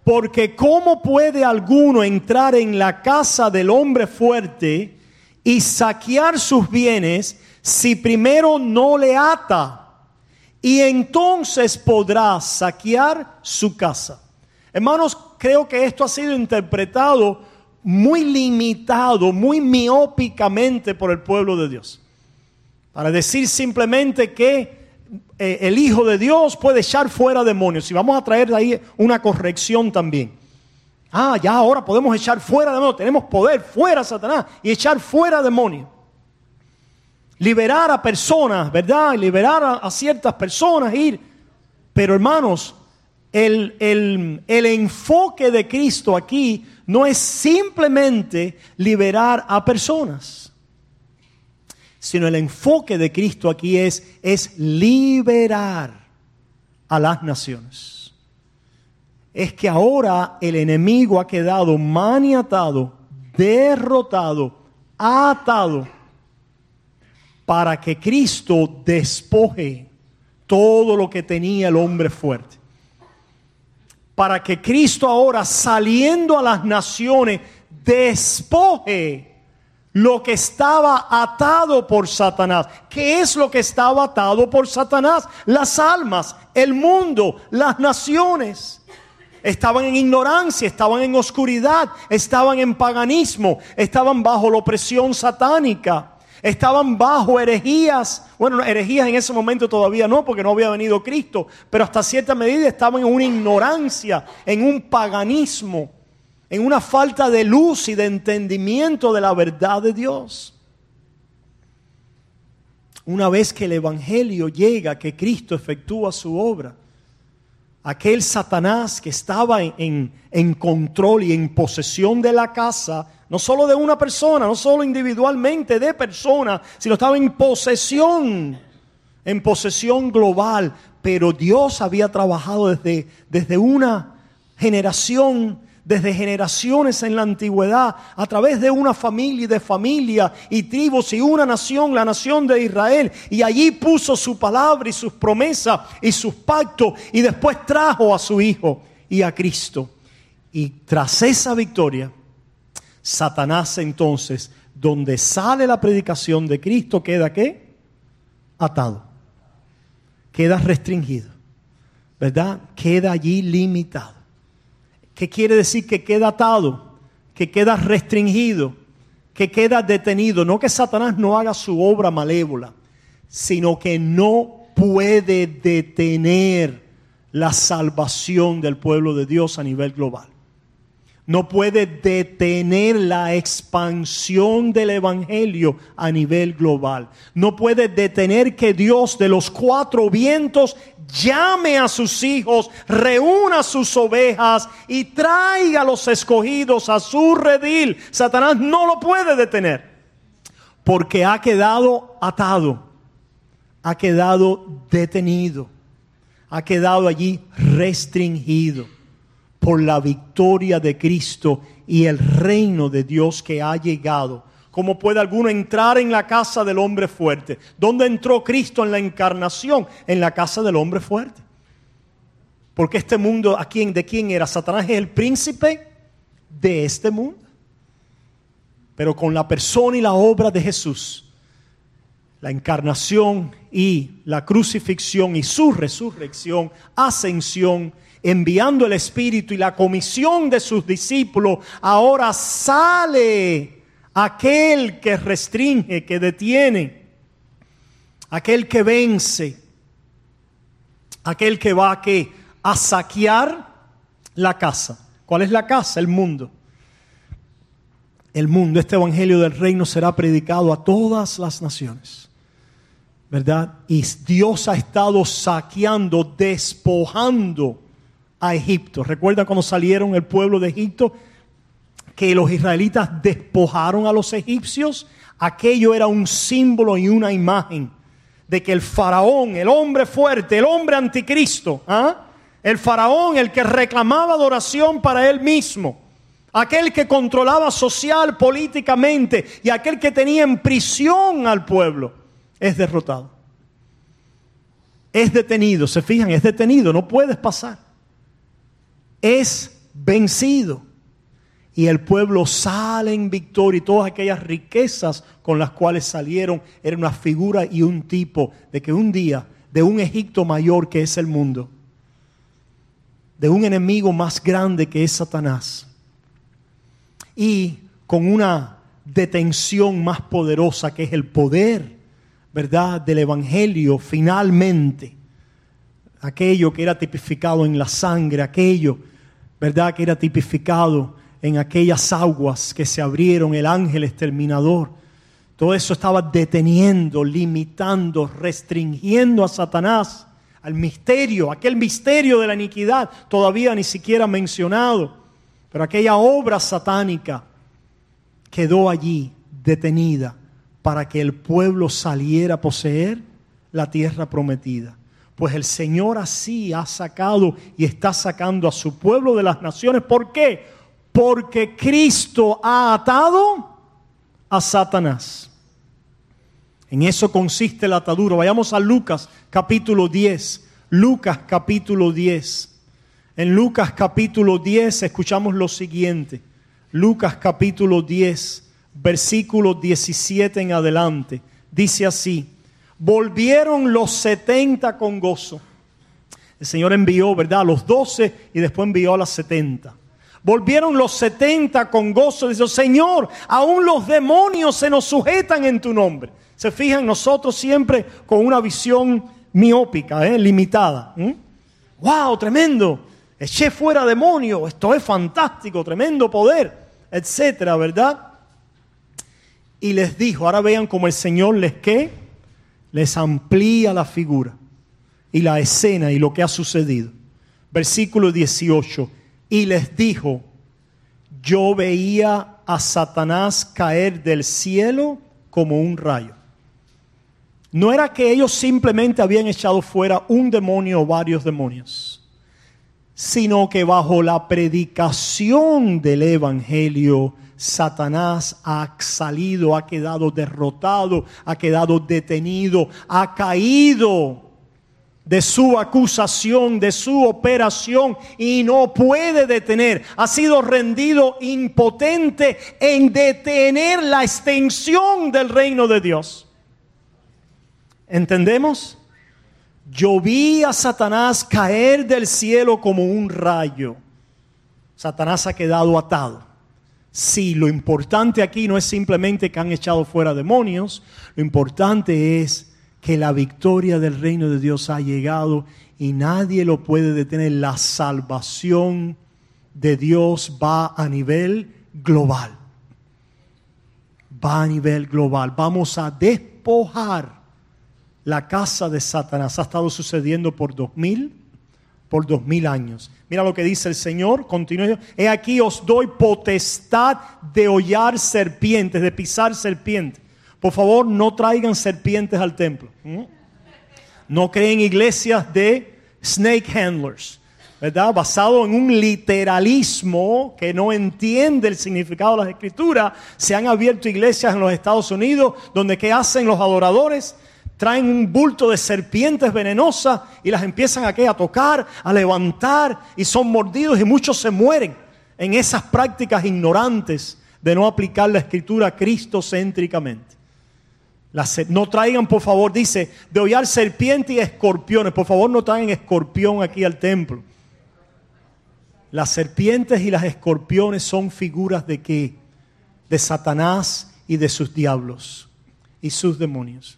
Porque ¿cómo puede alguno entrar en la casa del hombre fuerte y saquear sus bienes si primero no le ata? Y entonces podrá saquear su casa. Hermanos, creo que esto ha sido interpretado muy limitado, muy miópicamente por el pueblo de Dios. Para decir simplemente que el Hijo de Dios puede echar fuera demonios. Y vamos a traer de ahí una corrección también. Ya ahora podemos echar fuera demonios. Tenemos poder fuera Satanás y echar fuera demonios. Liberar a personas, ¿verdad? Liberar a ciertas personas, ir. Pero hermanos, el enfoque de Cristo aquí no es simplemente liberar a personas, sino el enfoque de Cristo aquí es liberar a las naciones. Es que ahora el enemigo ha quedado maniatado, derrotado, atado, para que Cristo despoje todo lo que tenía el hombre fuerte. Para que Cristo ahora, saliendo a las naciones, despoje lo que estaba atado por Satanás. ¿Qué es lo que estaba atado por Satanás? Las almas, el mundo, las naciones. Estaban en ignorancia, estaban en oscuridad, estaban en paganismo, estaban bajo la opresión satánica. Estaban bajo herejías. Bueno, herejías en ese momento todavía no, porque no había venido Cristo. Pero hasta cierta medida estaban en una ignorancia, en un paganismo, en una falta de luz y de entendimiento de la verdad de Dios. Una vez que el Evangelio llega, que Cristo efectúa su obra, aquel Satanás que estaba en control y en posesión de la casa, no solo de una persona, no solo individualmente de personas, sino estaba en posesión global. Pero Dios había trabajado desde una generación, desde generaciones en la antigüedad, a través de una familia y de familia y tribus y una nación, la nación de Israel. Y allí puso su palabra y sus promesas y sus pactos, y después trajo a su Hijo y a Cristo. Y tras esa victoria, Satanás entonces, donde sale la predicación de Cristo, ¿queda qué? Atado. Queda restringido, ¿verdad? Queda allí limitado. ¿Qué quiere decir que queda atado? Que queda restringido, que queda detenido. No que Satanás no haga su obra malévola, sino que no puede detener la salvación del pueblo de Dios a nivel global. No puede detener la expansión del Evangelio a nivel global. No puede detener que Dios de los cuatro vientos llame a sus hijos, reúna sus ovejas y traiga a los escogidos a su redil. Satanás no lo puede detener, porque ha quedado atado, ha quedado detenido, ha quedado allí restringido por la victoria de Cristo y el reino de Dios que ha llegado. ¿Cómo puede alguno entrar en la casa del hombre fuerte? ¿Dónde entró Cristo en la encarnación? En la casa del hombre fuerte. Porque este mundo, ¿de quién era? Satanás es el príncipe de este mundo. Pero con la persona y la obra de Jesús, la encarnación y la crucifixión y su resurrección, ascensión, enviando el Espíritu y la comisión de sus discípulos, ahora sale aquel que restringe, que detiene, aquel que vence, aquel que va a saquear la casa. ¿Cuál es la casa? El mundo. El mundo, este evangelio del reino será predicado a todas las naciones, ¿verdad? Y Dios ha estado saqueando, despojando a Egipto. ¿Recuerdan cuando salieron el pueblo de Egipto? Que los israelitas despojaron a los egipcios. Aquello era un símbolo y una imagen de que el faraón, el hombre fuerte, el hombre anticristo, el faraón, el que reclamaba adoración para él mismo, aquel que controlaba social, políticamente, y aquel que tenía en prisión al pueblo, es derrotado. Es detenido, se fijan, es detenido, no puedes pasar. Es vencido. Y el pueblo sale en victoria, y todas aquellas riquezas con las cuales salieron eran una figura y un tipo de que un día, de un Egipto mayor que es el mundo, de un enemigo más grande que es Satanás, y con una detención más poderosa que es el poder, ¿verdad?, del evangelio, finalmente, aquello que era tipificado en la sangre, aquello, ¿verdad?, que era tipificado en aquellas aguas que se abrieron, el ángel exterminador. Todo eso estaba deteniendo, limitando, restringiendo a Satanás, al misterio, aquel misterio de la iniquidad, todavía ni siquiera mencionado. Pero aquella obra satánica quedó allí detenida para que el pueblo saliera a poseer la tierra prometida. Pues el Señor así ha sacado y está sacando a su pueblo de las naciones. ¿Por qué? Porque Cristo ha atado a Satanás. En eso consiste la atadura. Vayamos a Lucas capítulo 10. Lucas capítulo 10. En Lucas capítulo 10 escuchamos lo siguiente. Lucas capítulo 10, versículo 17 en adelante. Dice así: volvieron los 70 con gozo. El Señor envió, ¿verdad?, a los 12 y después envió a las 70. Volvieron los 70 con gozo. Dice: Señor, aún los demonios se nos sujetan en tu nombre. Se fijan, nosotros siempre con una visión miópica, limitada. ¡Wow! Tremendo. Eché fuera demonios. Esto es fantástico. Tremendo poder, etcétera, ¿verdad? Y les dijo, ahora vean cómo el Señor les amplía la figura y la escena y lo que ha sucedido. Versículo 18. Y les dijo: yo veía a Satanás caer del cielo como un rayo. No era que ellos simplemente habían echado fuera un demonio o varios demonios, sino que bajo la predicación del evangelio, Satanás ha salido, ha quedado derrotado, ha quedado detenido, ha caído de su acusación, de su operación, y no puede detener. Ha sido rendido impotente en detener la extensión del reino de Dios. ¿Entendemos? Yo vi a Satanás caer del cielo como un rayo. Satanás ha quedado atado. Sí, lo importante aquí no es simplemente que han echado fuera demonios. Lo importante es que la victoria del reino de Dios ha llegado y nadie lo puede detener. La salvación de Dios va a nivel global. Va a nivel global. Vamos a despojar la casa de Satanás. Ha estado sucediendo por 2000 años. Mira lo que dice el Señor. Continúa. He aquí os doy potestad de hollar serpientes, de pisar serpientes. Por favor, no traigan serpientes al templo. No creen iglesias de snake handlers, ¿verdad? Basado en un literalismo que no entiende el significado de las Escrituras. Se han abierto iglesias en los Estados Unidos donde ¿qué hacen los adoradores? Traen un bulto de serpientes venenosas y las empiezan a tocar, a levantar, y son mordidos y muchos se mueren en esas prácticas ignorantes de no aplicar la Escritura cristocéntricamente. No traigan, por favor, dice, de hollar serpientes y escorpiones. Por favor, no traigan escorpión aquí al templo. Las serpientes y las escorpiones son figuras ¿de qué? De Satanás y de sus diablos y sus demonios.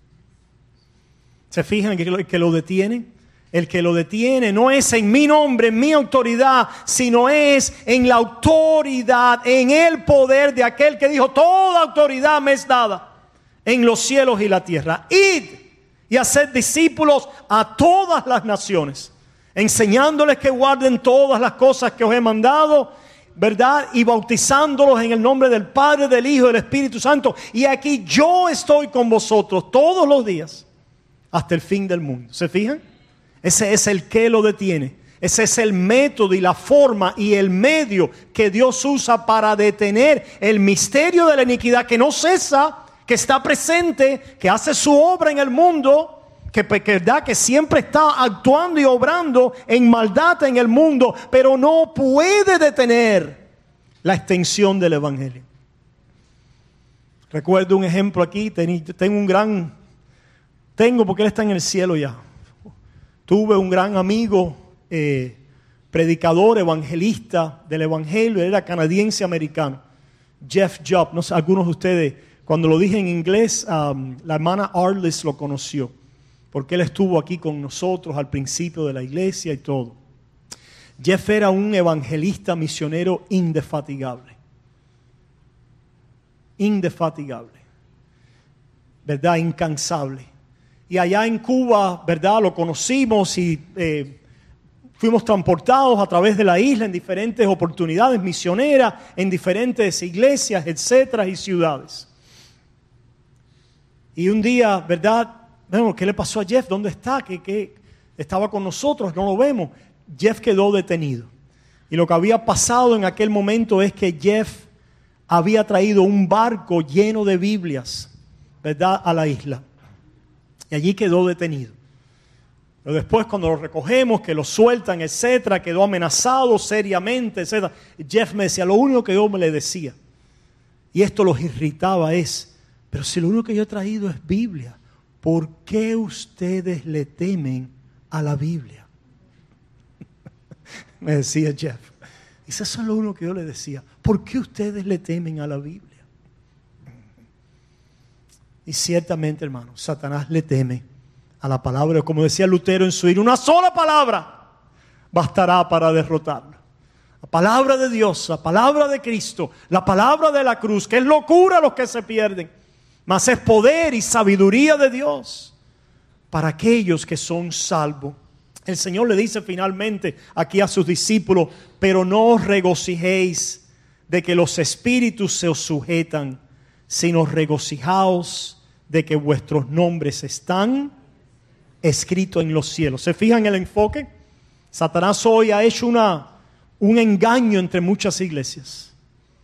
¿Se fijan que el que lo detiene? El que lo detiene no es en mi nombre, en mi autoridad, sino es en la autoridad, en el poder de aquel que dijo: toda autoridad me es dada en los cielos y la tierra. Id y haced discípulos a todas las naciones, enseñándoles que guarden todas las cosas que os he mandado, ¿verdad? Y bautizándolos en el nombre del Padre, del Hijo y del Espíritu Santo. Y aquí yo estoy con vosotros todos los días hasta el fin del mundo. ¿Se fijan? Ese es el que lo detiene. Ese es el método y la forma y el medio que Dios usa para detener el misterio de la iniquidad que no cesa, que está presente, que hace su obra en el mundo, que siempre está actuando y obrando en maldad en el mundo, pero no puede detener la extensión del evangelio. Recuerdo un ejemplo aquí. Tengo porque él está en el cielo ya. Tuve un gran amigo, predicador, evangelista del evangelio. Él era canadiense-americano, Jeff Job. No sé, algunos de ustedes, cuando lo dije en inglés, la hermana Arliss lo conoció, porque él estuvo aquí con nosotros al principio de la iglesia y todo. Jeff era un evangelista misionero indefatigable. Indefatigable, ¿verdad? Incansable. Y allá en Cuba, ¿verdad? Lo conocimos y fuimos transportados a través de la isla en diferentes oportunidades misioneras, en diferentes iglesias, etcétera, y ciudades. Y un día, ¿verdad? Bueno, ¿qué le pasó a Jeff? ¿Dónde está? ¿Qué estaba con nosotros? No lo vemos. Jeff quedó detenido. Y lo que había pasado en aquel momento es que Jeff había traído un barco lleno de Biblias, ¿verdad?, a la isla. Y allí quedó detenido. Pero después, cuando lo recogemos, que lo sueltan, etcétera, quedó amenazado seriamente, etcétera. Jeff me decía, lo único que yo me le decía, y esto los irritaba, es: pero si lo único que yo he traído es Biblia, ¿por qué ustedes le temen a la Biblia? Me decía Jeff. Eso es lo único que yo le decía. ¿Por qué ustedes le temen a la Biblia? Y ciertamente, hermano, Satanás le teme a la palabra. Como decía Lutero en su himno, una sola palabra bastará para derrotarlo. La palabra de Dios, la palabra de Cristo, la palabra de la cruz, que es locura a los que se pierden, mas es poder y sabiduría de Dios para aquellos que son salvos. El Señor le dice finalmente aquí a sus discípulos: pero no os regocijéis de que los espíritus se os sujetan, sino regocijaos de que vuestros nombres están escritos en los cielos. ¿Se fijan el enfoque? Satanás hoy ha hecho un engaño entre muchas iglesias.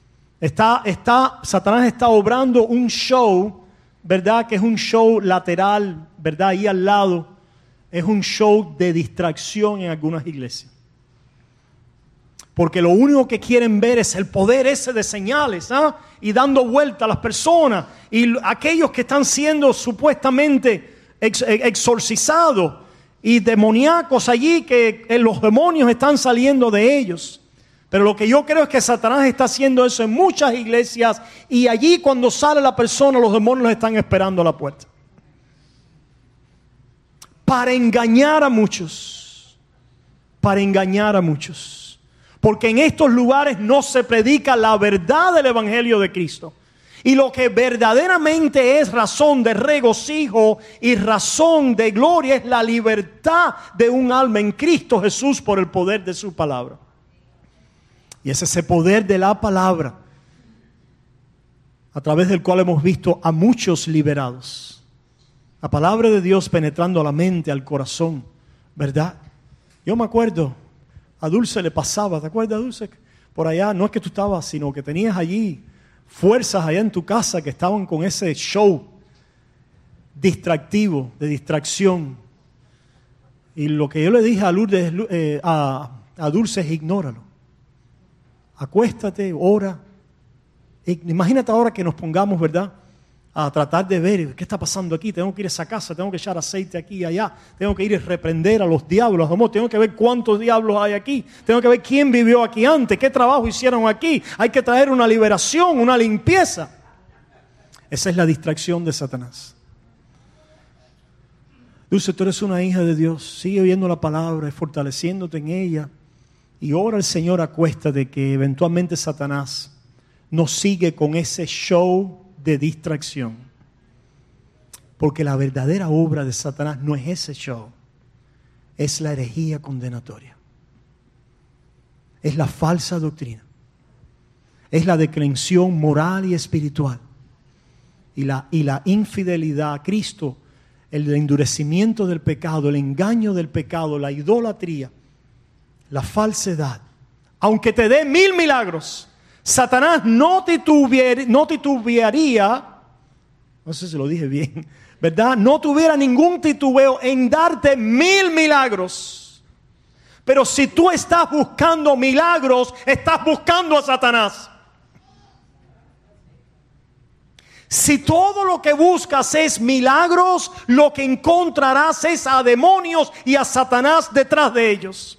Satanás está obrando un show, ¿verdad? Que es un show lateral, ¿verdad? Ahí al lado. Es un show de distracción en algunas iglesias. Porque lo único que quieren ver es el poder ese de señales, y dando vuelta a las personas. Y aquellos que están siendo supuestamente exorcizados y demoníacos allí, que los demonios están saliendo de ellos. Pero lo que yo creo es que Satanás está haciendo eso en muchas iglesias, y allí cuando sale la persona, los demonios los están esperando a la puerta. Para engañar a muchos. Para engañar a muchos. Porque en estos lugares no se predica la verdad del evangelio de Cristo. Y lo que verdaderamente es razón de regocijo y razón de gloria es la libertad de un alma en Cristo Jesús por el poder de su palabra. Y es ese poder de la palabra a través del cual hemos visto a muchos liberados. La palabra de Dios penetrando a la mente, al corazón, ¿verdad? Yo me acuerdo, a Dulce le pasaba, ¿te acuerdas, Dulce? Por allá, no es que tú estabas, sino que tenías allí fuerzas allá en tu casa que estaban con ese show distractivo, de distracción. Y lo que yo le dije a Lourdes, a Dulce, es: ignóralo. Acuéstate, ora. Imagínate ahora que nos pongamos, ¿verdad?, a tratar de ver qué está pasando aquí. Tengo que ir a esa casa, tengo que echar aceite aquí y allá, tengo que ir y reprender a los diablos, tengo que ver cuántos diablos hay aquí, tengo que ver quién vivió aquí antes, qué trabajo hicieron aquí, hay que traer una liberación, una limpieza. Esa es la distracción de Satanás. Dulce, tú eres una hija de Dios, sigue oyendo la palabra, fortaleciéndote en ella, y ora al Señor a cuesta de que eventualmente Satanás nos sigue con ese show de distracción. Porque la verdadera obra de Satanás no es ese show, es la herejía condenatoria, es la falsa doctrina, es la declensión moral y espiritual, y la infidelidad a Cristo, el endurecimiento del pecado, el engaño del pecado, la idolatría, la falsedad. Aunque te dé 1000 milagros, Satanás no titubearía, no sé si lo dije bien, ¿verdad? No tuviera ningún titubeo en darte 1000 milagros. Pero si tú estás buscando milagros, estás buscando a Satanás. Si todo lo que buscas es milagros, lo que encontrarás es a demonios y a Satanás detrás de ellos.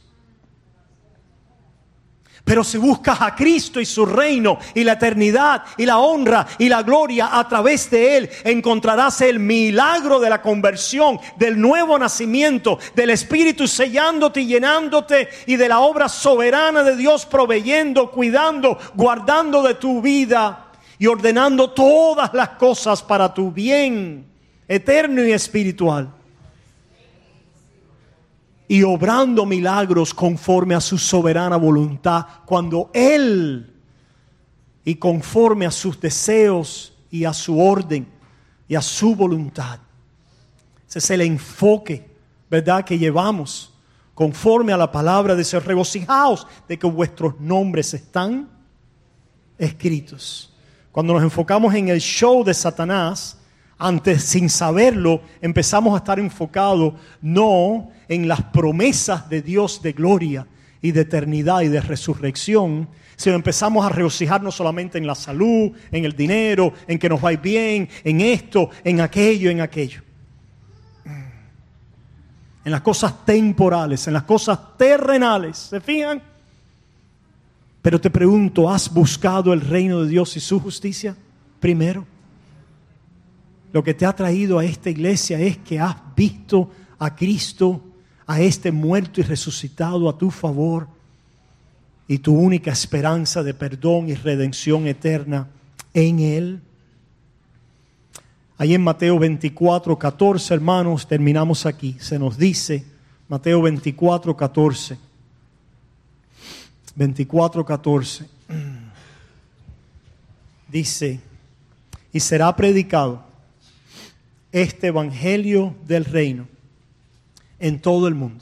Pero si buscas a Cristo y su reino y la eternidad y la honra y la gloria a través de Él, encontrarás el milagro de la conversión, del nuevo nacimiento, del Espíritu sellándote y llenándote, y de la obra soberana de Dios proveyendo, cuidando, guardando de tu vida y ordenando todas las cosas para tu bien eterno y espiritual. Y obrando milagros conforme a su soberana voluntad, cuando Él, y conforme a sus deseos y a su orden y a su voluntad. Ese es el enfoque, ¿verdad?, que llevamos conforme a la palabra de Dios. Regocijaos de que vuestros nombres están escritos. Cuando nos enfocamos en el show de Satanás, antes, sin saberlo, empezamos a estar enfocados no en las promesas de Dios de gloria y de eternidad y de resurrección, sino empezamos a regocijarnos solamente en la salud, en el dinero, en que nos va bien, en esto, en aquello, en aquello. En las cosas temporales, en las cosas terrenales, ¿se fijan? Pero te pregunto, ¿has buscado el reino de Dios y su justicia primero? Lo que te ha traído a esta iglesia es que has visto a Cristo, a este muerto y resucitado a tu favor, y tu única esperanza de perdón y redención eterna en Él. Ahí en Mateo 24, 14, hermanos, terminamos aquí. Se nos dice, Mateo 24, 14. 24, 14. Dice, y será predicado este evangelio del reino en todo el mundo,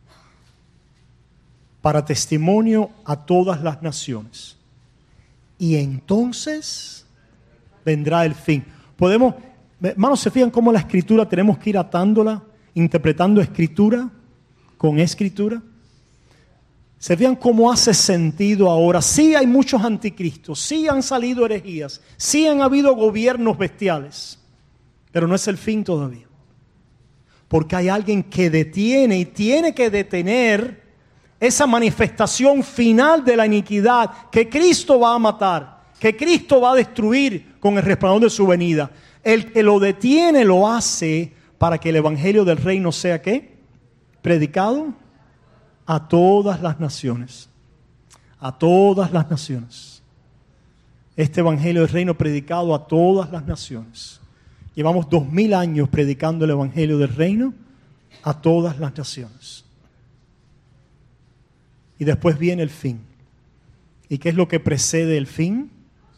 para testimonio a todas las naciones, y entonces vendrá el fin. Podemos, hermanos, se fijan cómo la escritura tenemos que ir atándola, interpretando escritura con escritura. Se fijan cómo hace sentido ahora. Sí hay muchos anticristos, sí han salido herejías, sí han habido gobiernos bestiales, pero no es el fin todavía. Porque hay alguien que detiene y tiene que detener esa manifestación final de la iniquidad que Cristo va a matar, que Cristo va a destruir con el resplandor de su venida. El que lo detiene lo hace para que el evangelio del reino sea ¿qué? Predicado a todas las naciones. A todas las naciones. Este evangelio del reino predicado a todas las naciones. Llevamos 2000 años predicando el evangelio del reino a todas las naciones. Y después viene el fin. ¿Y qué es lo que precede el fin?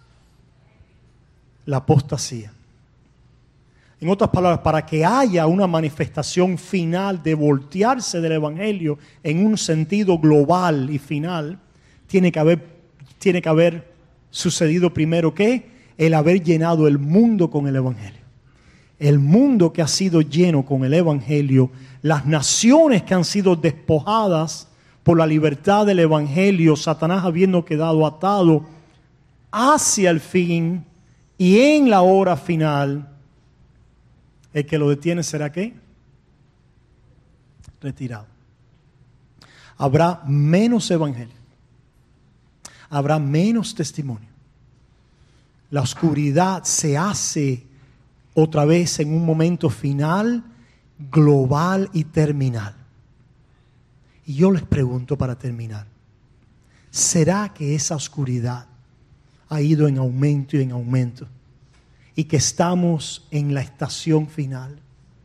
La apostasía. En otras palabras, para que haya una manifestación final de voltearse del evangelio en un sentido global y final, tiene que haber sucedido primero ¿qué? El haber llenado el mundo con el evangelio. El mundo que ha sido lleno con el evangelio, las naciones que han sido despojadas por la libertad del evangelio, Satanás habiendo quedado atado hacia el fin y en la hora final, el que lo detiene será ¿qué? Retirado. Habrá menos evangelio, habrá menos testimonio. La oscuridad se hace otra vez en un momento final, global y terminal. Y yo les pregunto para terminar, ¿será que esa oscuridad ha ido en aumento y en aumento? Y que estamos en la estación final.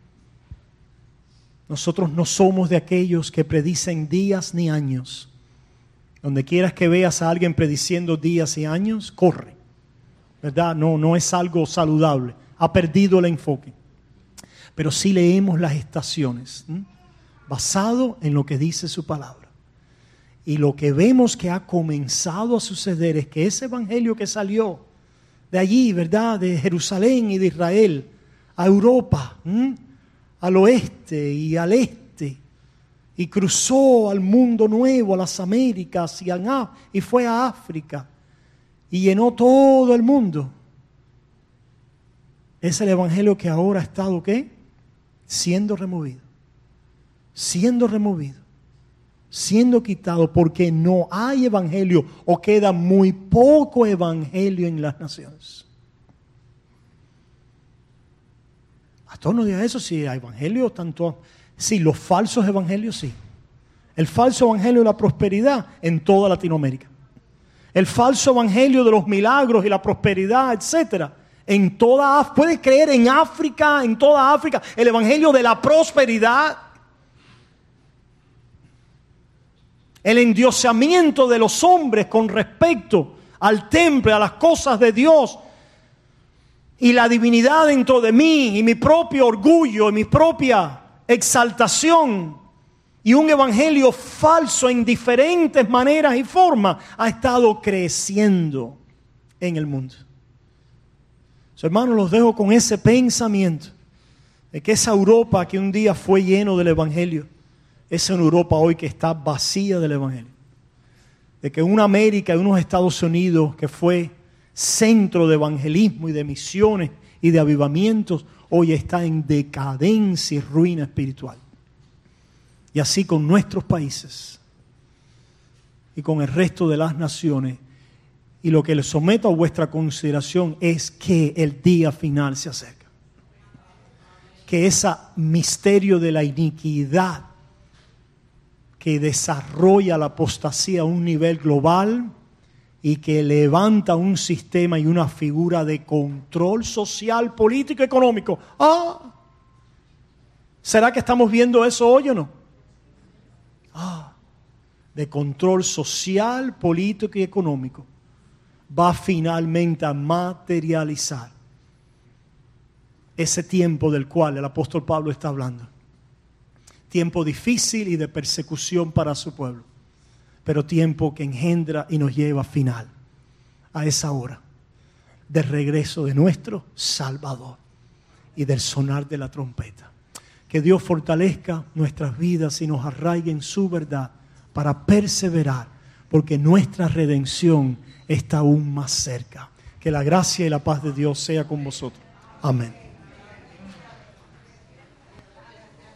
Nosotros no somos de aquellos que predicen días ni años. Donde quieras que veas a alguien prediciendo días y años, corre. ¿Verdad? No es algo saludable. Ha perdido el enfoque. Pero sí leemos las estaciones, basado en lo que dice su palabra. Y lo que vemos que ha comenzado a suceder es que ese evangelio que salió de allí, ¿verdad?, de Jerusalén y de Israel, a Europa, al oeste y al este, y cruzó al mundo nuevo, a las Américas, y fue a África, y llenó todo el mundo. Es el evangelio que ahora ha estado, ¿qué? Siendo removido, siendo quitado, porque no hay evangelio, o queda muy poco evangelio en las naciones. Pastor, no diga eso, si hay evangelio, sí, los falsos evangelios sí. El falso evangelio de la prosperidad en toda Latinoamérica. El falso evangelio de los milagros y la prosperidad, etcétera. Puedes creer en África, en toda África, el evangelio de la prosperidad. El endiosamiento de los hombres con respecto al templo, a las cosas de Dios. Y la divinidad dentro de mí, y mi propio orgullo, y mi propia exaltación. Y un evangelio falso en diferentes maneras y formas ha estado creciendo en el mundo. Hermanos, los dejo con ese pensamiento de que esa Europa que un día fue lleno del evangelio, es una Europa hoy que está vacía del evangelio. De que una América y unos Estados Unidos que fue centro de evangelismo y de misiones y de avivamientos, hoy está en decadencia y ruina espiritual. Y así con nuestros países y con el resto de las naciones. Y lo que les someto a vuestra consideración es que el día final se acerca. Que ese misterio de la iniquidad que desarrolla la apostasía a un nivel global y que levanta un sistema y una figura de control social, político, económico. ¿Será que estamos viendo eso hoy o no? De control social, político y económico. Va finalmente a materializar ese tiempo del cual el apóstol Pablo está hablando. Tiempo difícil y de persecución para su pueblo, pero tiempo que engendra y nos lleva final a esa hora del regreso de nuestro Salvador y del sonar de la trompeta. Que Dios fortalezca nuestras vidas y nos arraigue en su verdad para perseverar, porque nuestra redención está aún más cerca. Que la gracia y la paz de Dios sea con vosotros. Amén.